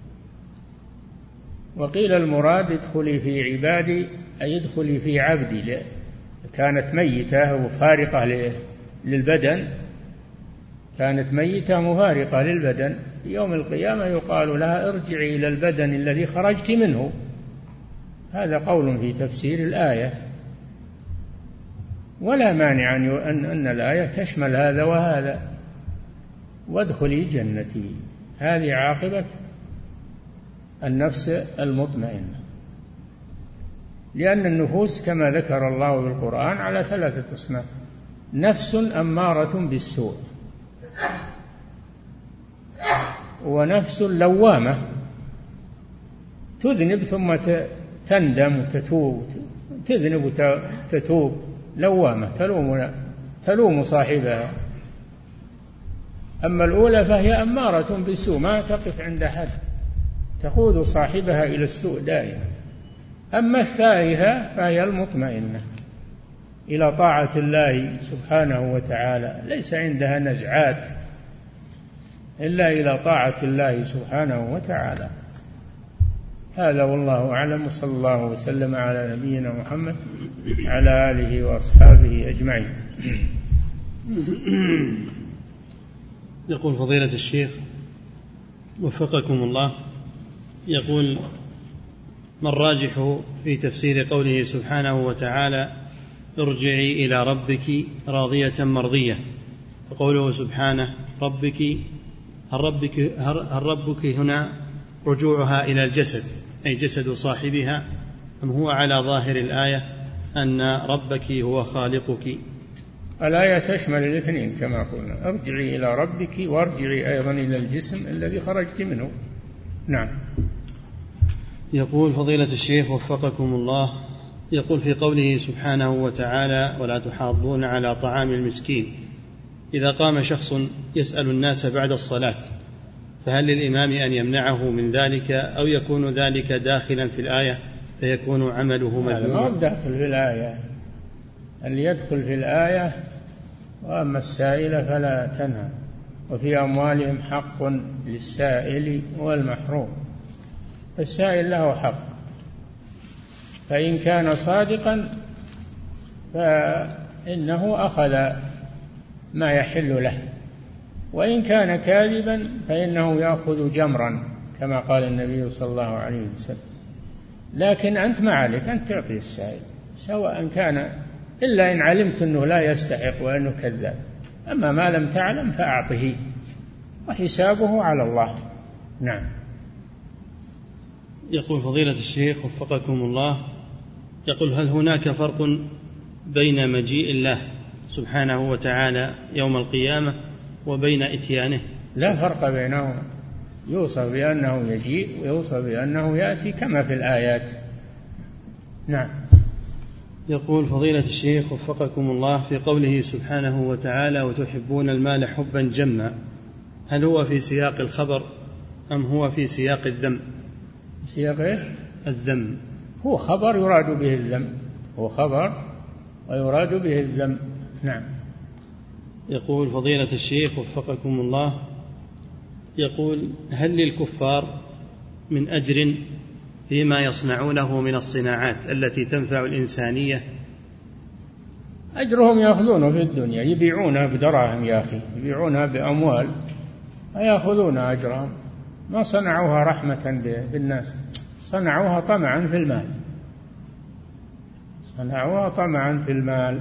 وقيل المراد ادخلي في عبادي أي ادخلي في عبدي، كانت ميتة وفارقة للبدن، كانت ميتة مفارقة للبدن، يوم القيامة يقال لها ارجعي إلى البدن الذي خرجت منه. هذا قول في تفسير الآية، ولا مانع أن أن الآية تشمل هذا وهذا. وادخلي جنتي، هذه عاقبة النفس المطمئنة، لأن النفوس كما ذكر الله بالقرآن على ثلاثة أصناف: نفس أمارة بالسوء، ونفس لوامة تذنب ثم تندم وتتوب، تذنب وتتوب، لوامة تلوم تلوم صاحبها. أما الأولى فهي أمارة بالسوء، ما تقف عند حد، تقود صاحبها إلى السوء دائما. أما الثالثة فهي المطمئنة إلى طاعة الله سبحانه وتعالى، ليس عندها نزعات إلا إلى طاعة الله سبحانه وتعالى. هذا والله أعلم، وصلى الله وسلم على نبينا محمد على آله وأصحابه أجمعين. يقول فضيلة الشيخ وفقكم الله، يقول: ما الراجح في تفسير قوله سبحانه وتعالى: ارجعي إلى ربك راضية مرضية، وقوله سبحانه: ربك هل ربك, هل ربك هنا رجوعها إلى الجسد أي جسد صاحبها، أم هو على ظاهر الآية أن ربك هو خالقك؟ الآية تشمل الاثنين كما قلنا، ارجعي إلى ربك وارجعي أيضا إلى الجسم الذي خرجت منه. نعم. يقول فضيلة الشيخ وفقكم الله، يقول في قوله سبحانه وتعالى: ولا تحاضون على طعام المسكين، إذا قام شخص يسأل الناس بعد الصلاة فهل للإمام أن يمنعه من ذلك، أو يكون ذلك داخلا في الآية فيكون عمله مذموما؟ ما داخل في الآية، اللي يدخل في الآية: وأما السائل فلا تنهر وفي أموالهم حق للسائل والمحروم. السائل له حق، فإن كان صادقا فإنه أخذ ما يحل له، وإن كان كاذبا فإنه يأخذ جمرا كما قال النبي صلى الله عليه وسلم. لكن أنت ما عليك أن تعطي السائل سواء كان، إلا إن علمت أنه لا يستحق وأنه كذاب، أما ما لم تعلم فأعطه وحسابه على الله. نعم. يقول فضيلة الشيخ وفقكم الله، يقول: هل هناك فرق بين مجيء الله سبحانه وتعالى يوم القيامة وبين إتيانه؟ لا فرق بينهما، يوصف بأنه يجيء ويوصف بأنه يأتي كما في الآيات. نعم. يقول فضيلة الشيخ وفقكم الله، في قوله سبحانه وتعالى: وتحبون المال حبا جما، هل هو في سياق الخبر أم هو في سياق الذم؟ سياق إيه؟ الذم. هو خبر يراد به الذم، هو خبر ويراد به الذم. نعم. يقول فضيلة الشيخ وفقكم الله، يقول: هل للكفار من أجر فيما يصنعونه من الصناعات التي تنفع الإنسانية؟ أجرهم يأخذونه في الدنيا، يبيعونها بدراهم يا أخي، يبيعونها بأموال ويأخذون أجرهم. ما صنعوها رحمة بالناس، صنعوها طمعا في المال، صنعوها طمعا في المال.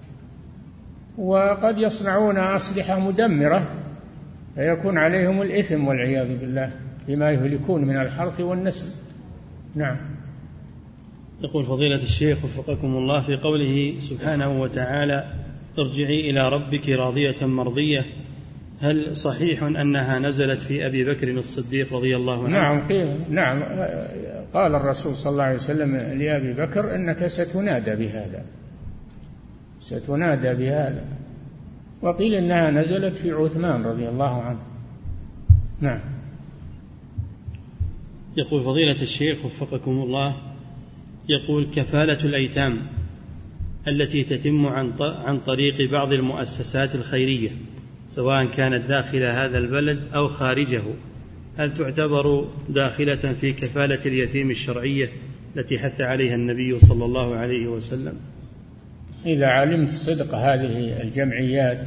وقد يصنعون أسلحة مدمرة فيكون عليهم الإثم والعياذ بالله بما يهلكون من الحرث والنسل. نعم. يقول فضيلة الشيخ وفقكم الله، في قوله سبحانه وتعالى: ارجعي إلى ربك راضية مرضية، هل صحيح أنها نزلت في أبي بكر الصديق رضي الله عنه؟ نعم. نعم، قال الرسول صلى الله عليه وسلم لأبي بكر: إنك ستنادى بهذا، ستنادى بهذا. وقيل إنها نزلت في عثمان رضي الله عنه. نعم. يقول فضيلة الشيخ وفقكم الله، يقول: كفالة الأيتام التي تتم عن طريق بعض المؤسسات الخيرية سواء كانت داخل هذا البلد أو خارجه، هل تعتبر داخلة في كفالة اليتيم الشرعية التي حث عليها النبي صلى الله عليه وسلم؟ إذا علمت صدق هذه الجمعيات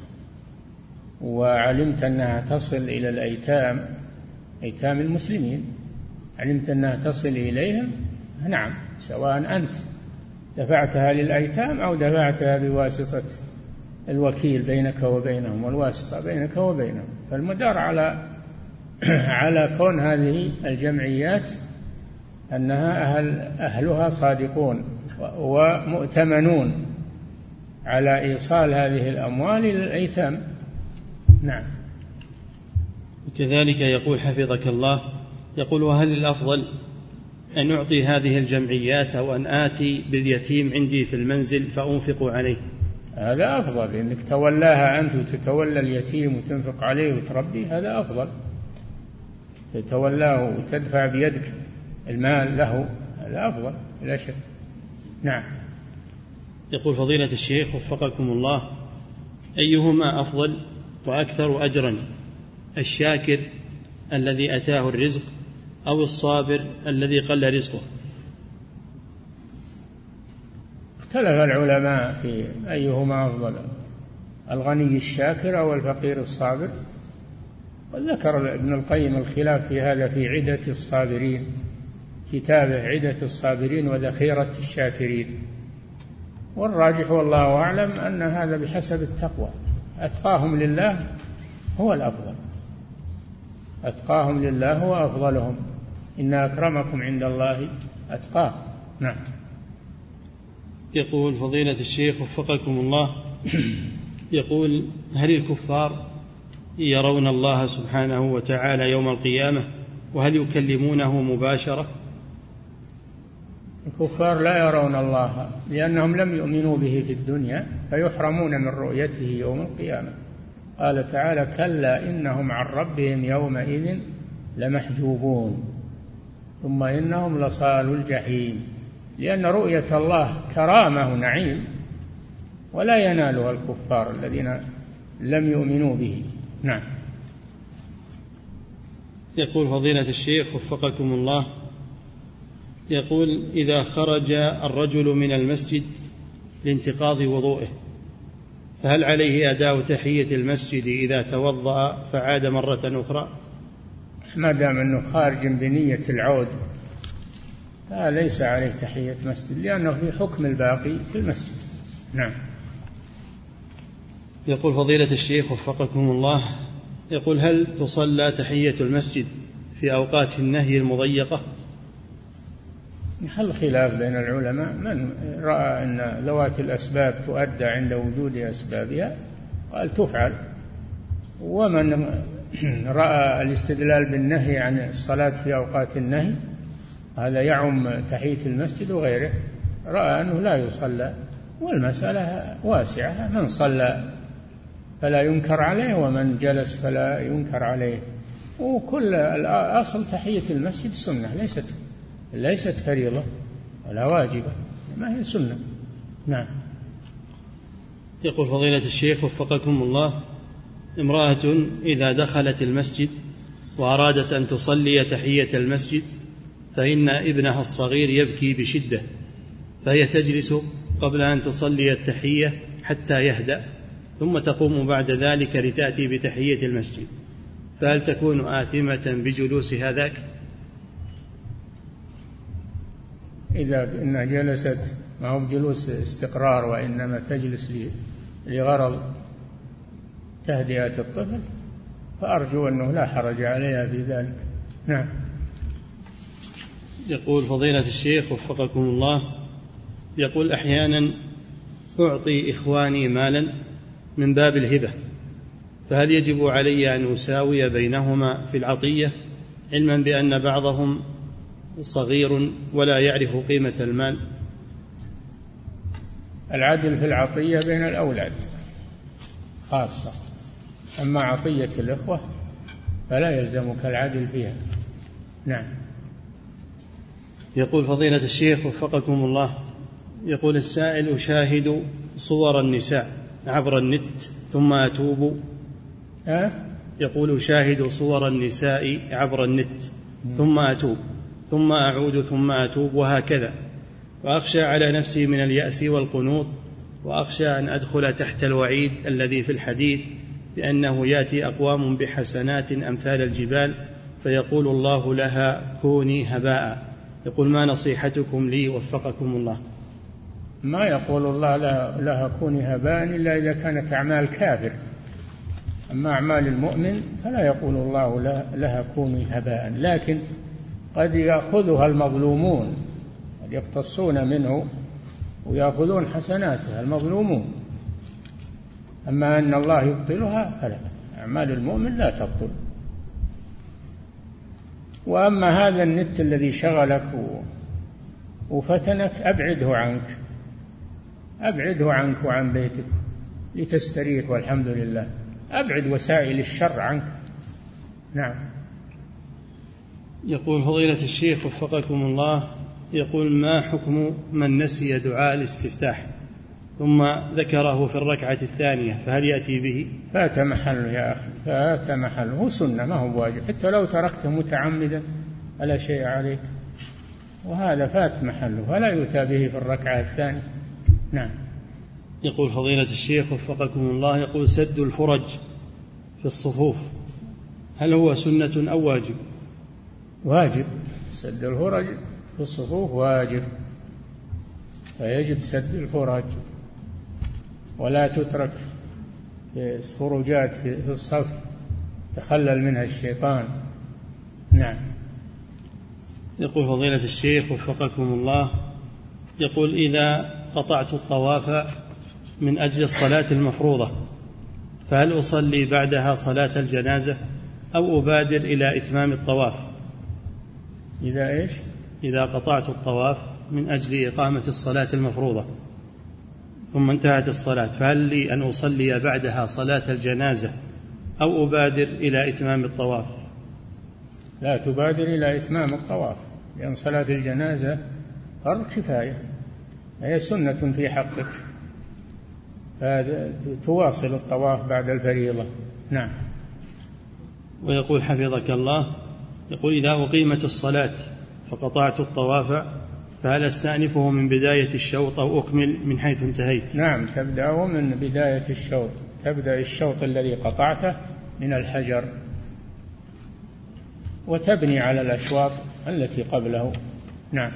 وعلمت أنها تصل إلى الأيتام، أيتام المسلمين، علمت أنها تصل إليهم، نعم، سواء أنت دفعتها للأيتام أو دفعتها بواسطة الوكيل بينك وبينهم والواسطة بينك وبينهم، فالمدار على على كون هذه الجمعيات أنها أهل أهلها صادقون ومؤتمنون على إيصال هذه الأموال للأيتام. نعم. وكذلك يقول حفظك الله، يقول: وهل الأفضل أن أعطي هذه الجمعيات أو أن آتي باليتيم عندي في المنزل فأنفق عليه؟ هذا أفضل، إنك تولاها أنت وتتولى اليتيم وتنفق عليه وتربيه، هذا أفضل. تتولاه وتدفع بيدك المال له، هذا أفضل لا شك. نعم. يقول فضيلة الشيخ وفقكم الله: أيهما أفضل وأكثر أجرا، الشاكر الذي أتاه الرزق أو الصابر الذي قل رزقه؟ اختلف العلماء في أيهما أفضل، الغني الشاكر أو الفقير الصابر. وذكر ابن القيم الخلاف في هذا في عدة الصابرين، كتابه عدة الصابرين وذخيرة الشاكرين. والراجح والله أعلم أن هذا بحسب التقوى، أتقاهم لله هو الأفضل، أتقاهم لله هو أفضلهم، إن أكرمكم عند الله أتقاكم. نعم. يقول فضيلة الشيخ وفقكم الله، يقول هل الكفار يرون الله سبحانه وتعالى يوم القيامة، وهل يكلمونه مباشرة؟ الكفار لا يرون الله لأنهم لم يؤمنوا به في الدنيا فيحرمون من رؤيته يوم القيامة. قال تعالى كلا إنهم عن ربهم يومئذ لمحجوبون ثم إنهم لصالوا الجحيم، لأن رؤية الله كرامة ونعيم ولا ينالها الكفار الذين لم يؤمنوا به. نعم. يقول فضيلة الشيخ وفقكم الله، يقول إذا خرج الرجل من المسجد لانتقاض وضوئه فهل عليه أداء تحية المسجد إذا توضأ فعاد مرة أخرى؟ ما دام أنه خارج بنية العود فليس عليه تحية مسجد، لأنه في حكم الباقي في المسجد. نعم. يقول فضيلة الشيخ وفقكم الله، يقول هل تصلى تحية المسجد في أوقات النهي المضيقة؟ محل خلاف بين العلماء، من رأى أن ذوات الأسباب تؤدى عند وجود أسبابها قال تفعل، ومن رأى الاستدلال بالنهي عن الصلاة في أوقات النهي هذا يعم تحية المسجد وغيره رأى أنه لا يصلى. والمسألة واسعة، من صلى فلا ينكر عليه ومن جلس فلا ينكر عليه، وكل الأصل تحية المسجد سنة، ليست ليست فريضة ولا واجبة، ما هي سنة. نعم. يقول فضيلة الشيخ وفقكم الله، امرأة إذا دخلت المسجد وأرادت أن تصلي تحية المسجد فإن ابنها الصغير يبكي بشدة، فهي تجلس قبل أن تصلي التحية حتى يهدأ ثم تقوم بعد ذلك لتأتي بتحية المسجد، فهل تكون آثمة بجلوس هذاك؟ إذا إنها جلست ما هو بجلوس استقرار وإنما تجلس لغرض تهدئة الطفل فأرجو أنه لا حرج عليها في ذلك. نعم. يقول فضيلة الشيخ وفقكم الله، يقول أحيانا أعطي إخواني مالا من باب الهبة، فهل يجب علي أن أساوي بينهما في العطية علما بأن بعضهم صغير ولا يعرف قيمة المال؟ العدل في العطية بين الأولاد خاصة، أما عطية الإخوة فلا يلزمك العدل فيها. نعم. يقول فضيلة الشيخ وفقكم الله، يقول السائل أشاهد صور النساء عبر النت ثم أتوب أه؟ يقول أشاهد صور النساء عبر النت ثم أتوب ثم أعود ثم أتوب وهكذا، وأخشى على نفسي من اليأس والقنوط، وأخشى أن أدخل تحت الوعيد الذي في الحديث بأنه يأتي أقوام بحسنات أمثال الجبال فيقول الله لها كوني هباء. يقول ما نصيحتكم لي وفقكم الله؟ ما يقول الله لها كوني هباء إلا إذا كانت أعمال كافر، أما أعمال المؤمن فلا يقول الله لها كوني هباء، لكن قد يأخذها المظلومون، قد يقتصون منه ويأخذون حسناتها المظلومون، أما أن الله يبطلها فلا، أعمال المؤمن لا تبطل. وأما هذا النت الذي شغلك وفتنك أبعده عنك، أبعده عنك وعن بيتك لتستريح والحمد لله، أبعد وسائل الشر عنك. نعم. يقول فضيلة الشيخ وفقكم الله، يقول ما حكم من نسي دعاء الاستفتاح ثم ذكره في الركعة الثانية فهل يأتي به؟ فات محله يا أخي، فات محله، هو سنة ما هو واجب، حتى لو تركته متعمدا فلا شيء عليك، وهذا فات محله فلا يؤتى به في الركعة الثانية. نعم. يقول فضيلة الشيخ وفقكم الله، يقول سد الفرج في الصفوف هل هو سنة أو واجب؟ واجب، سد الفرج في الصفوف واجب، فيجب سد الفرج ولا تترك في فرجات في الصف تخلل منها الشيطان. نعم. يقول فضيلة الشيخ وفقكم الله، يقول إذا قطعت الطواف من أجل الصلاة المفروضة فهل أصلي بعدها صلاة الجنازة أو أبادر إلى إتمام الطواف؟ إذا إيش؟ إذا قطعت الطواف من أجل إقامة الصلاة المفروضة ثم انتهت الصلاة فهل لي أن أصلي بعدها صلاة الجنازة أو أبادر إلى إتمام الطواف؟ لا تبادر إلى إتمام الطواف، لأن صلاة الجنازة فرض كفاية، هي سنة في حقك، تواصل الطواف بعد الفريضة. نعم. ويقول حفظك الله، يقول إذا أقيمت الصلاة فقطعت الطواف فهل أستأنفه من بداية الشوط أو أكمل من حيث انتهيت؟ نعم، تبدأ من بداية الشوط، تبدأ الشوط الذي قطعته من الحجر وتبني على الأشواط التي قبله. نعم.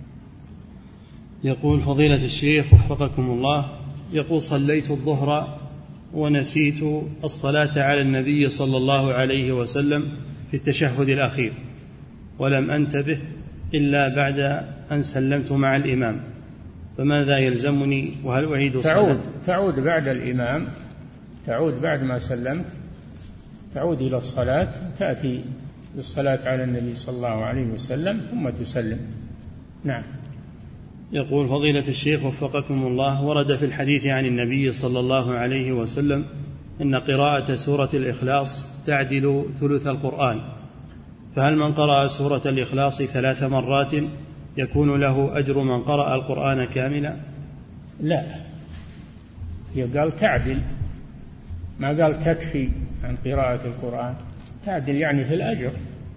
يقول فضيلة الشيخ وفقكم الله، يقول صليت الظهر ونسيت الصلاة على النبي صلى الله عليه وسلم في التشهد الأخير ولم أنتبه إلا بعد أن سلمت مع الإمام، فماذا يلزمني وهل أعيد الصلاة؟ تعود, تعود بعد الإمام، تعود بعد ما سلمت، تعود إلى الصلاة، تأتي بالصلاة على النبي صلى الله عليه وسلم ثم تسلم. نعم. يقول فضيلة الشيخ وفقكم الله، ورد في الحديث عن النبي صلى الله عليه وسلم أن قراءة سورة الإخلاص تعدل ثلث القرآن، فهل من قرأ سورة الإخلاص ثلاث مرات يكون له أجر من قرأ القرآن كاملا؟ لا، قال تعدل، ما قال تكفي عن قراءة القرآن، تعدل يعني في الأجر،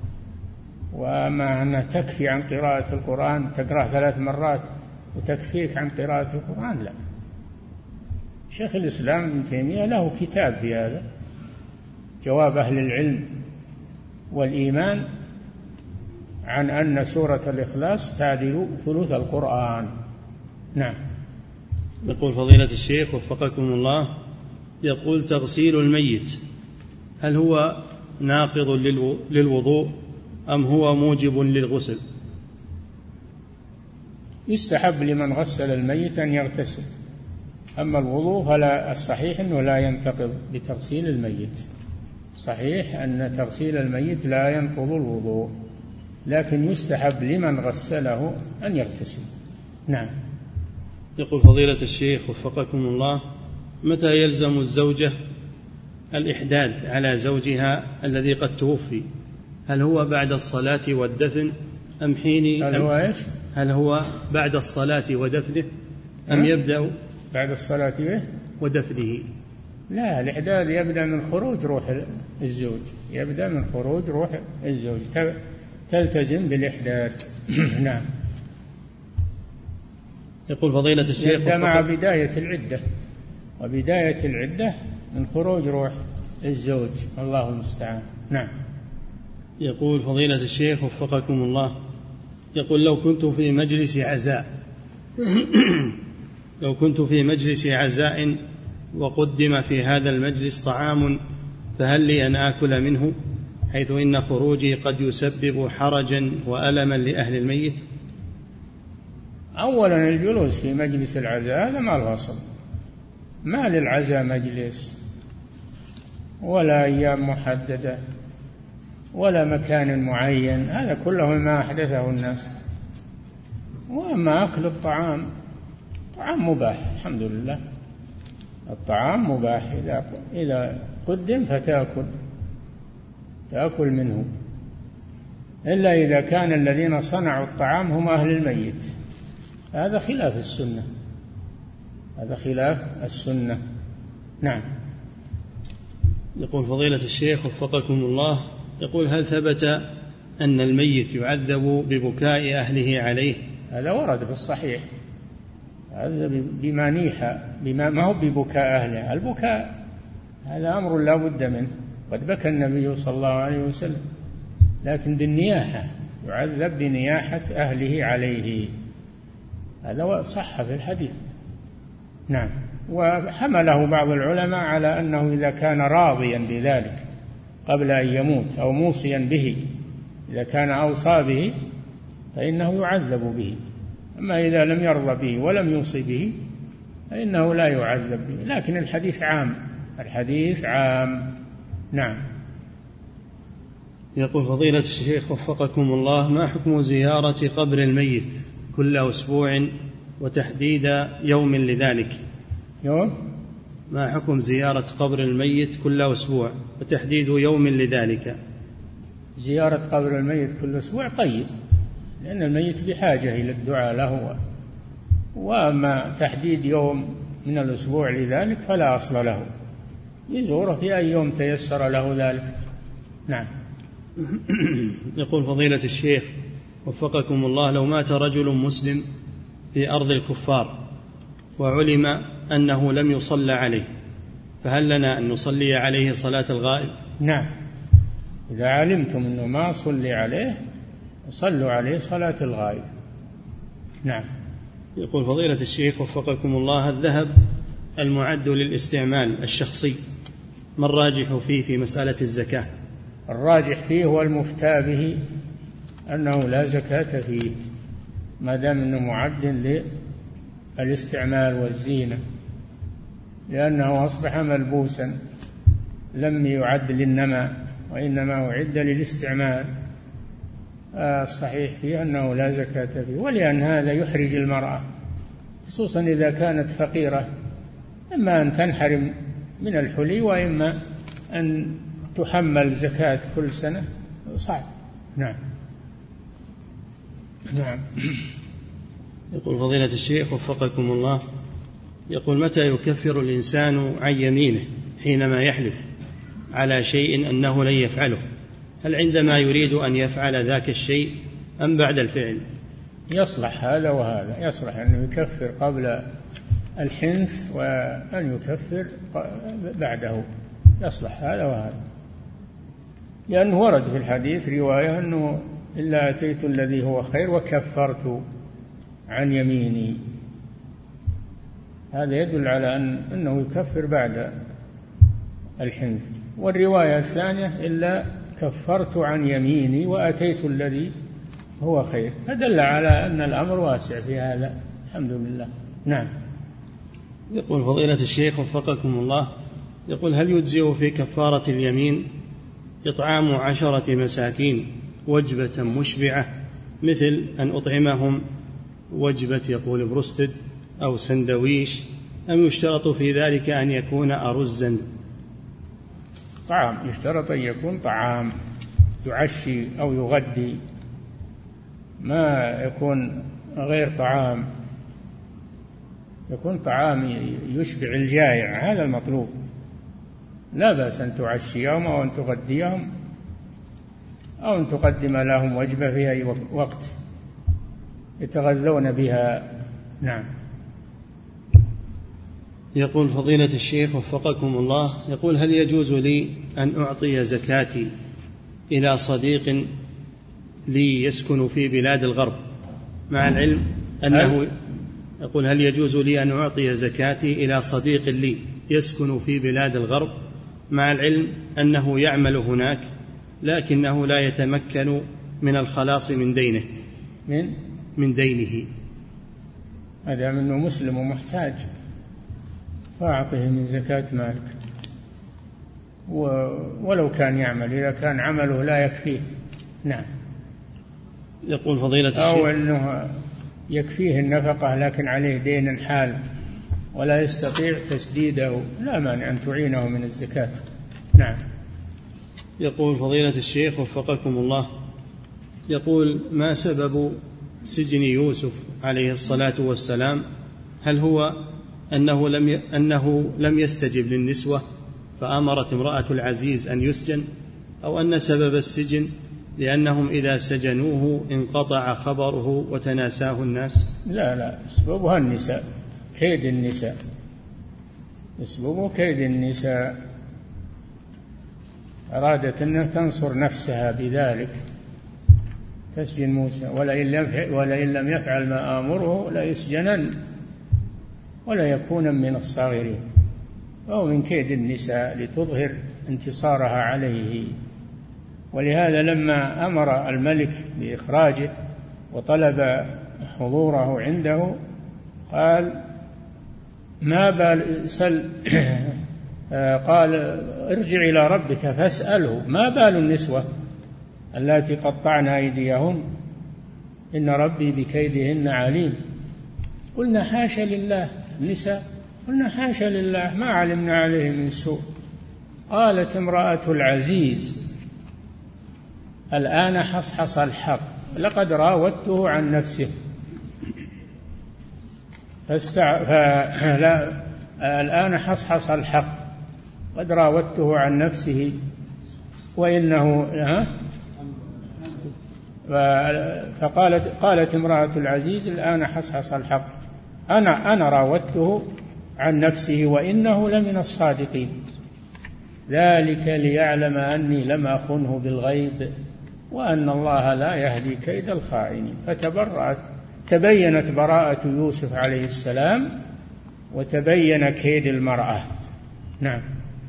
وما أن تكفي عن قراءة القرآن تقرأ ثلاث مرات وتكفيك عن قراءة القرآن، لا. شيخ الإسلام ابن تيمية له كتاب في هذا، جواب أهل العلم والإيمان عن أن سورة الإخلاص تعدل ثلث القرآن. نعم. يقول فضيلة الشيخ وفقكم الله، يقول تغسيل الميت هل هو ناقض للوضوء أم هو موجب للغسل؟ يستحب لمن غسل الميت أن يغتسل، أما الوضوء فلا، الصحيح أنه لا ينتقض بتغسيل الميت، صحيح أن تغسيل الميت لا ينقض الوضوء، لكن يستحب لمن غسله أن يغتسل. نعم. يقول فضيلة الشيخ وفقكم الله، متى يلزم الزوجة الإحداد على زوجها الذي قد توفي؟ هل هو بعد الصلاة والدفن أم حين هل هو إيش؟ هل هو بعد الصلاة ودفنه أم يبدأ بعد الصلاة إيه؟ ودفنه؟ لا، الإحداد يبدأ من خروج روح الزوج، يبدأ من خروج روح الزوج، تلتزم بالإحداث. نعم. يقول فضيلة الشيخ يبدأ مع بداية العدة، وبداية العدة من خروج روح الزوج، الله المستعان. نعم. يقول فضيلة الشيخ وفقكم الله، يقول لو كنت في مجلس عزاء لو كنت في مجلس عزاء وقدم في هذا المجلس طعام فهل لي أن آكل منه، حيث إن خروجي قد يسبب حرجا وألما لأهل الميت؟ أولا الجلوس في مجلس العزاء هذا ما له أصل، ما للعزاء مجلس ولا أيام محددة ولا مكان معين، هذا كله ما أحدثه الناس. وأما أكل الطعام، طعام مباح الحمد لله، الطعام مباح، إذا إذا قدم فتأكل تأكل منه، إلا إذا كان الذين صنعوا الطعام هم أهل الميت، هذا خلاف السنة، هذا خلاف السنة. نعم. يقول فضيلة الشيخ وفقكم الله، يقول هل ثبت أن الميت يعذب ببكاء أهله عليه؟ هذا ورد في الصحيح، هذا بما نيح، بما ما هو ببكاء أهله. البكاء هذا أمر لا بد منه، قد بكى النبي صلى الله عليه وسلم، لكن بالنياحة، يعذب بنياحة أهله عليه، هذا صح في الحديث. نعم. وحمله بعض العلماء على أنه إذا كان راضيا بذلك قبل أن يموت أو موصيا به، إذا كان أوصى به فإنه يعذب به، أما إذا لم يرضى به ولم يوصي به فإنه لا يعذب به. لكن الحديث عام، الحديث عام. نعم. يقول فضيلة الشيخ وفقكم الله، ما حكم زيارة قبر الميت كل أسبوع وتحديد يوم لذلك؟ يوم؟ ما حكم زيارة قبر الميت كل أسبوع وتحديد يوم لذلك؟ زيارة قبر الميت كل أسبوع طيب، لأن الميت بحاجة إلى الدعاء له، وأما تحديد يوم من الأسبوع لذلك فلا أصل له، يزوره في أي يوم تيسر له ذلك. نعم. يقول فضيلة الشيخ وفقكم الله، لو مات رجل مسلم في أرض الكفار وعلم أنه لم يصلى عليه، فهل لنا أن نصلي عليه صلاة الغائب؟ نعم، إذا علمتم أنه ما صلي عليه صلوا عليه صلاة الغائب. نعم. يقول فضيلة الشيخ وفقكم الله، الذهب المعد للاستعمال الشخصي ما الراجح فيه في مسألة الزكاة؟ الراجح فيه والمفتى به أنه لا زكاة فيه ما دام أنه معد للاستعمال والزينة، لأنه أصبح ملبوسا لم يعد للنماء وإنما أعد للاستعمال. الصحيح فيه أنه لا زكاة فيه، ولأن هذا يحرج المرأة خصوصا إذا كانت فقيرة، إما أن تنحرم من الحلي وإما أن تحمل زكاة كل سنة، صعب. نعم. نعم. يقول فضيلة الشيخ وفقكم الله، يقول متى يكفر الإنسان عن يمينه حينما يحلف على شيء أنه لن يفعله؟ هل عندما يريد أن يفعل ذاك الشيء أم بعد الفعل؟ يصلح هذا وهذا، يصلح أن يكفر قبل الحنث وأن يكفر بعده، يصلح هذا وهذا، لأنه ورد في الحديث رواية أنه إلا أتيت الذي هو خير وكفرت عن يميني، هذا يدل على أن أنه يكفر بعد الحنث. والرواية الثانية إلا كفرت عن يميني وأتيت الذي هو خير، فدل على أن الأمر واسع في هذا، الحمد لله. نعم. يقول فضيلة الشيخ وفقكم الله، يقول هل يجزئ في كفارة اليمين إطعام عشرة مساكين وجبة مشبعة مثل أن أطعمهم وجبة يقول بروستد أو سندويش، أم يشترط في ذلك أن يكون أرزا؟ طعام، يشترط أن يكون طعام يعشي أو يغدي، ما يكون غير طعام، يكون طعام يشبع الجائع، هذا المطلوب. لا بأس أن تعشيهم أو أن تغديهم أو أن تقدم لهم وجبة في أي وقت يتغذون بها. نعم. يقول فضيلة الشيخ وفقكم الله، يقول هل يجوز لي أن أعطي زكاتي إلى صديق لي يسكن في بلاد الغرب مع العلم أنه يقول هل يجوز لي أن أعطي زكاتي إلى صديق لي يسكن في بلاد الغرب مع العلم أنه يعمل هناك لكنه لا يتمكن من الخلاص من دينه من من دينه؟ هذا منه مسلم ومحتاج، فأعطه من زكاة مالك ولو كان يعمل، إذا كان عمله لا يكفيه. نعم. يقول فضيلة الشيخ أو أنه يكفيه النفقة لكن عليه دين حال ولا يستطيع تسديده، لا مانع أن تعينه من الزكاة. نعم. يقول فضيلة الشيخ وفقكم الله، يقول ما سبب سجن يوسف عليه الصلاة والسلام؟ هل هو أنه لم أنه لم يستجب للنسوة فأمرت امرأة العزيز أن يسجن، أو أن سبب السجن لأنهم إذا سجنوه انقطع خبره وتناساه الناس؟ لا لا، سببها النساء، كيد النساء، سببه كيد النساء. أرادت أن تنصر نفسها بذلك، تسجن موسى، ولئن لم يفعل ما آمره ليسجنن ولا يكون من الصاغرين. أو من كيد النساء لتظهر انتصارها عليه. ولهذا لما أمر الملك بإخراجه وطلب حضوره عنده قال ما بال سل قال ارجع إلى ربك فاسأله ما بال النسوة اللاتي قطعن أيديهن إن ربي بكيدهن عليم. قلنا حاشا لله، النساء قلنا حاشا لله ما علمنا عليه من سوء. قالت امرأة العزيز الآن حصحص الحق لقد راودته عن نفسه فاستع... فلا... الآن حصحص الحق قد راودته عن نفسه وإنه ها؟ فقالت قالت امرأة العزيز الآن حصحص الحق أنا أنا راودته عن نفسه وإنه لمن الصادقين، ذلك ليعلم أني لم أخنه بالغيب وأن الله لا يهدي كيد الخائنين. فتبرأت تبينت براءة يوسف عليه السلام وتبين كيد المرأة. نعم.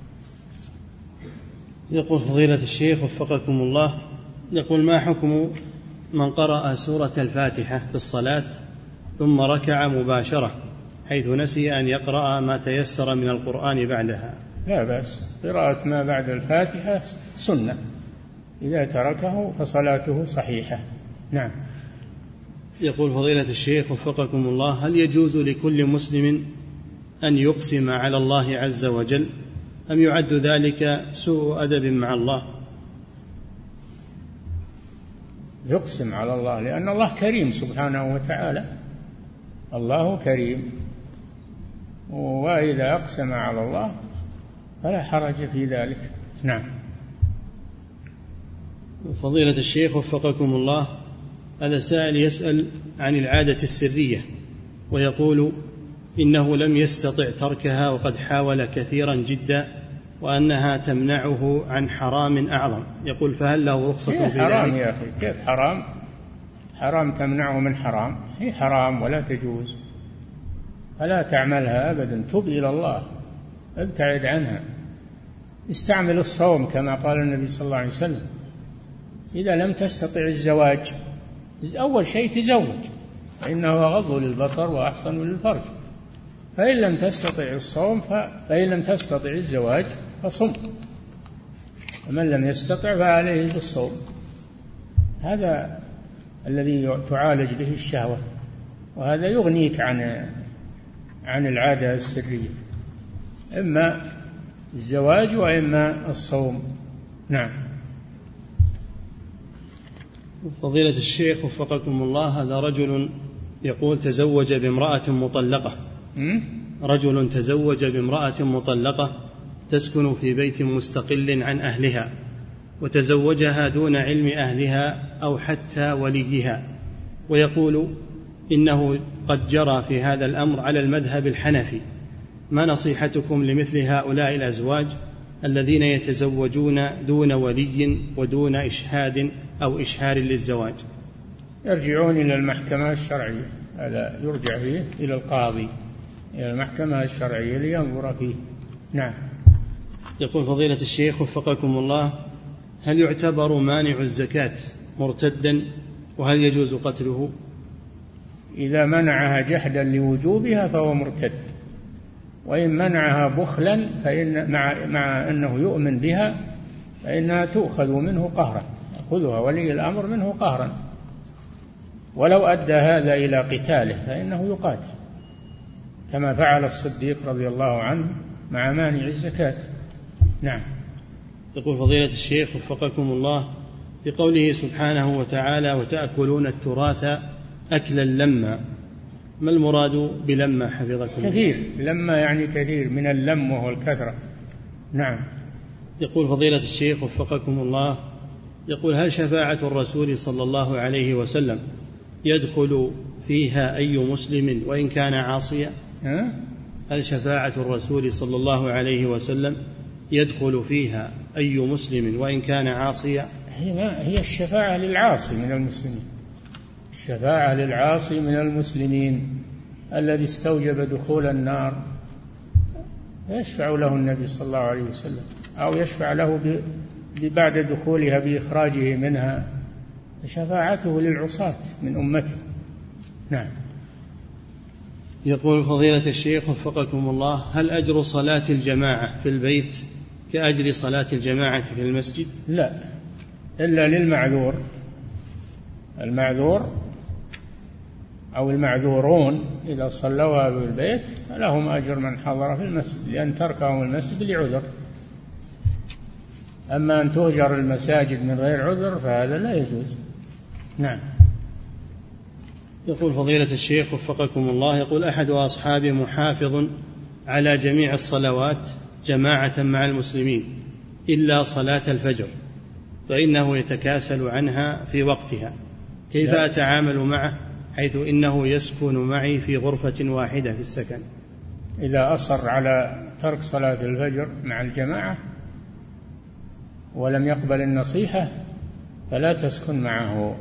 يقول فضيلة الشيخ وفقكم الله، يقول ما حكم من قرأ سورة الفاتحة في الصلاة ثم ركع مباشرة حيث نسي أن يقرأ ما تيسر من القرآن بعدها؟ لا بأس، قراءة ما بعد الفاتحة سنة، إذا تركه فصلاته صحيحة. نعم. يقول فضيلة الشيخ وفقكم الله، هل يجوز لكل مسلم أن يقسم على الله عز وجل أم يعد ذلك سوء أدب مع الله؟ يقسم على الله لأن الله كريم سبحانه وتعالى، الله كريم، وإذا أقسم على الله فلا حرج في ذلك. نعم. فضيلة الشيخ وفقكم الله، هذا سائل يسأل عن العادة السرية ويقول إنه لم يستطع تركها وقد حاول كثيرا جدا وأنها تمنعه عن حرام أعظم، يقول فهل له رخصة في ذلك؟ حرام يا أخي، كيف حرام؟ حرام تمنعه من حرام؟ هي حرام ولا تجوز، فلا تعملها أبدا، تب إلى الله، ابتعد عنها. استعمل الصوم كما قال النبي صلى الله عليه وسلم، إذا لم تستطع الزواج أول شيء تزوج فإنه أغض للبصر وأحسن للفرج، فإن لم تستطع الصوم فإن لم تستطع الزواج فصم، ومن لم يستطع فعليه بالصوم. هذا الذي تعالج به الشهوة، وهذا يغنيك عن عن العادة السرية، إما الزواج وإما الصوم. نعم. فضيلة الشيخ وفقكم الله، هذا رجل يقول تزوج بامرأة مطلقة رجل تزوج بامرأة مطلقة تسكن في بيت مستقل عن أهلها، وتزوجها دون علم أهلها أو حتى وليها، ويقول إنه قد جرى في هذا الأمر على المذهب الحنفي، ما نصيحتكم لمثل هؤلاء الأزواج الذين يتزوجون دون ولي ودون إشهاد أو إشهار للزواج؟ يرجعون إلى المحكمة الشرعية، هذا يرجع فيه إلى القاضي، إلى المحكمة الشرعية لينظر فيه. نعم. يقول فضيلة الشيخ وفقكم الله، هل يعتبر مانع الزكاة مرتدا، وهل يجوز قتله؟ إذا منعها جحدا لوجوبها فهو مرتد، وإن منعها بخلا فإن مع, مع أنه يؤمن بها فإنها تؤخذ منه قهرا، يأخذها ولي الأمر منه قهرا، ولو أدى هذا إلى قتاله فإنه يقاتل كما فعل الصديق رضي الله عنه مع مانع الزكاة. نعم. يقول فضيلة الشيخ وفقكم الله، بقوله سبحانه وتعالى وتأكلون التراث أكلا لما، ما المراد بلما حفظكم؟ كثير، لما يعني كثير من اللم وهو الكثرة. نعم. يقول فضيلة الشيخ وفقكم الله، يقول هل شفاعة الرسول صلى الله عليه وسلم يدخل فيها أي مسلم وإن كان عاصيا؟ ها؟ هل شفاعة الرسول صلى الله عليه وسلم يدخل فيها أي مسلم وإن كان عاصيا؟ هي, ما هي الشفاعة للعاصي من المسلمين، الشفاعة للعاصي من المسلمين الذي استوجب دخول النار، يشفع له النبي صلى الله عليه وسلم، أو يشفع له بعد دخولها بإخراجه منها، شفاعته للعصاة من أمته. نعم. يقول فضيلة الشيخ وفقكم الله، هل أجر صلاة الجماعة في البيت كأجر صلاة الجماعة في المسجد؟ لا، إلا للمعذور، المعذور أو المعذورون إذا صلوا في البيت فلهم أجر من حضر في المسجد، لأن تركهم المسجد لعذر. أما أن تهجر المساجد من غير عذر فهذا لا يجوز. نعم. يقول فضيلة الشيخ وفقكم الله، يقول أحد أصحابي محافظ على جميع الصلوات جماعة مع المسلمين إلا صلاة الفجر، فإنه يتكاسل عنها في وقتها، كيف أتعامل معه حيث إنه يسكن معي في غرفة واحدة في السكن؟ إذا أصر على ترك صلاة الفجر مع الجماعة ولم يقبل النصيحة فلا تسكن معه،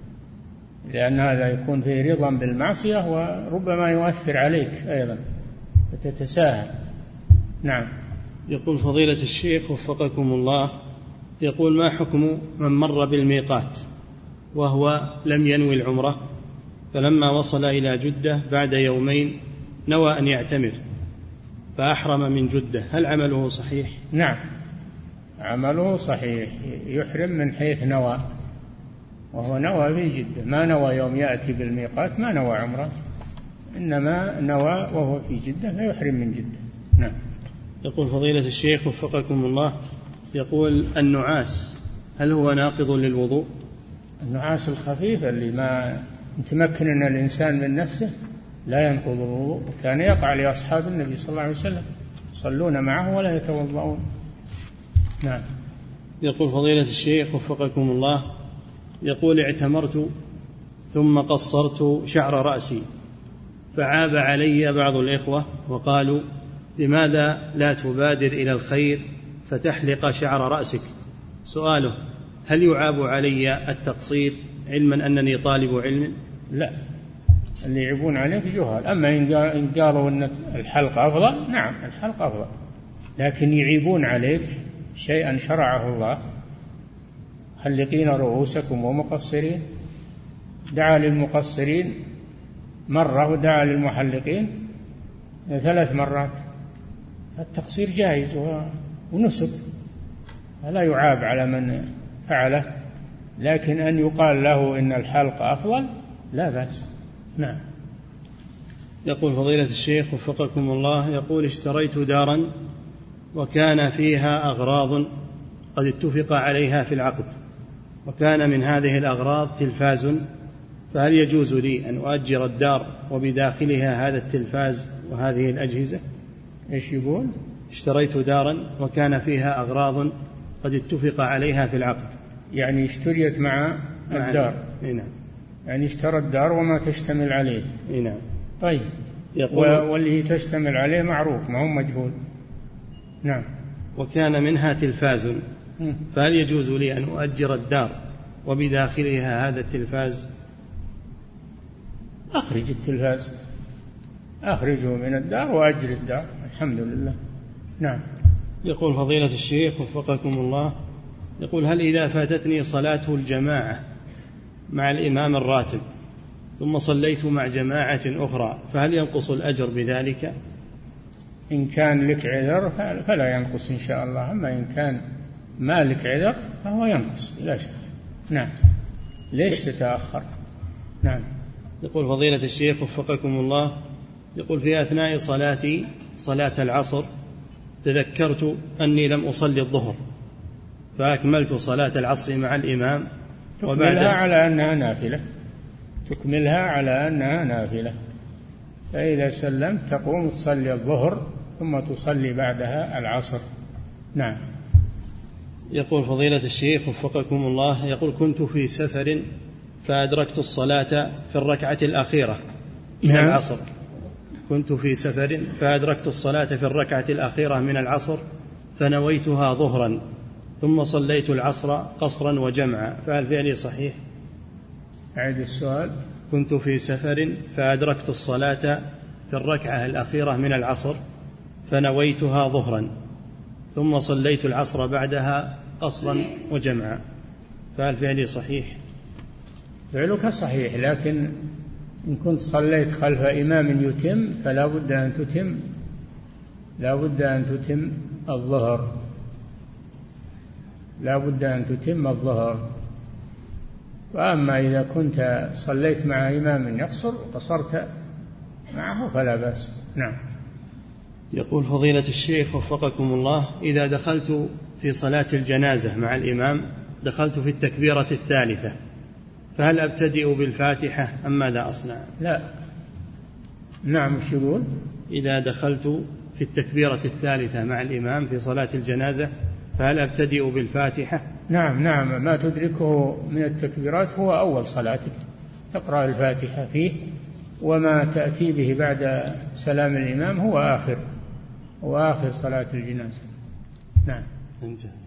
لأن هذا يكون فيه رضا بالمعصية وربما يؤثر عليك أيضا فتتساهل. نعم. يقول فضيلة الشيخ وفقكم الله، يقول ما حكم من مر بالميقات وهو لم ينوي العمرة، فلما وصل إلى جدة بعد يومين نوى أن يعتمر فأحرم من جدة، هل عمله صحيح؟ نعم، عمله صحيح، يحرم من حيث نوى، وهو نوى في جدة، ما نوى يوم يأتي بالميقات، ما نوى عمره، إنما نوى وهو في جدة فيحرم من جدة. نعم. يقول فضيلة الشيخ وفقكم الله، يقول النعاس هل هو ناقض للوضوء؟ النعاس الخفيف اللي ما يتمكن الإنسان من نفسه لا ينقض الوضوء، وكان يقع لأصحاب النبي صلى الله عليه وسلم يصلون معه ولا يتوضؤون. نعم. يقول فضيلة الشيخ وفقكم الله، يقول اعتمرت ثم قصرت شعر رأسي، فعاب علي بعض الإخوة وقالوا لماذا لا تبادر إلى الخير فتحلق شعر رأسك؟ سؤاله هل يعاب علي التقصير علما أنني طالب علم؟ لا، اللي يعيبون عليك جهال، أما إن قالوا أن الحلق أفضل، نعم الحلق أفضل، لكن يعيبون عليك شيئا شرعه الله، حلقين رؤوسكم ومقصرين، دعا للمقصرين مرة ودعا للمحلقين ثلاث مرات، التقصير جائز ونسب، فلا يعاب على من فعله، لكن أن يقال له إن الحلق أفضل لا بأس. نعم. يقول فضيلة الشيخ وفقكم الله، يقول اشتريت دارا وكان فيها أغراض قد اتفق عليها في العقد، وكان من هذه الأغراض تلفاز، فهل يجوز لي أن أؤجر الدار وبداخلها هذا التلفاز وهذه الأجهزة؟ إيش يقول؟ اشتريت دارا وكان فيها أغراض قد اتفق عليها في العقد، يعني اشتريت مع الدار. نعم. يعني اشترى الدار وما تشتمل عليه. نعم. طيب. يقول واللي تشتمل عليه معروف ما هو مجهول. نعم. وكان منها تلفاز، فهل يجوز لي أن أؤجر الدار وبداخلها هذا التلفاز؟ أخرج التلفاز، أخرجه من الدار وأجر الدار، الحمد لله. نعم. يقول فضيلة الشيخ وفقكم الله، يقول هل إذا فاتتني صلاة الجماعة مع الإمام الراتب ثم صليت مع جماعة أخرى فهل ينقص الأجر بذلك؟ إن كان لك عذر فلا ينقص إن شاء الله، أما إن كان ما لك عذر فهو ينقص لا شك. نعم. ليش تتأخر؟ نعم. يقول فضيلة الشيخ وفقكم الله، يقول في أثناء صلاتي صلاة العصر تذكرت أني لم أصلي الظهر، فأكملت صلاة العصر مع الإمام، تكملها على أنها نافلة، تكملها على أنها نافلة، فإذا سلمت تقوم تصلي الظهر ثم تصلي بعدها العصر. نعم. يقول فضيلة الشيخ وفقكم الله، يقول كنت في سفر فأدركت الصلاة في الركعة الأخيرة من نعم. العصر كنت في سفر فأدركت الصلاة في الركعة الأخيرة من العصر فنويتها ظهرا ثم صليت العصر قصرا وجمعا، فهل فعلي صحيح؟ أعد السؤال. كنت في سفر فأدركت الصلاة في الركعة الأخيرة من العصر فنويتها ظهرا ثم صليت العصر بعدها قصرا وجمعا، فهل فعلي صحيح؟ فعلك صحيح، لكن إن كنت صليت خلف إمام يتم فلا بد أن تتم لا بد أن تتم الظهر لا بد أن تتم الظهر. وأما إذا كنت صليت مع إمام يقصر وقصرت معه فلا بأس. نعم. يقول فضيلة الشيخ وفقكم الله، إذا دخلت في صلاة الجنازة مع الإمام دخلت في التكبيرة الثالثة، فهل أبتدئ بالفاتحة أم ماذا أصنع؟ لا. نعم. وش يقول؟ إذا دخلت في التكبيرة الثالثة مع الإمام في صلاة الجنازة فهل أبتدئ بالفاتحة؟ نعم نعم، ما تدركه من التكبيرات هو أول صلاتك، تقرأ الفاتحة فيه، وما تأتي به بعد سلام الإمام هو آخر هو آخر صلاة الجنازة. نعم. انتهى.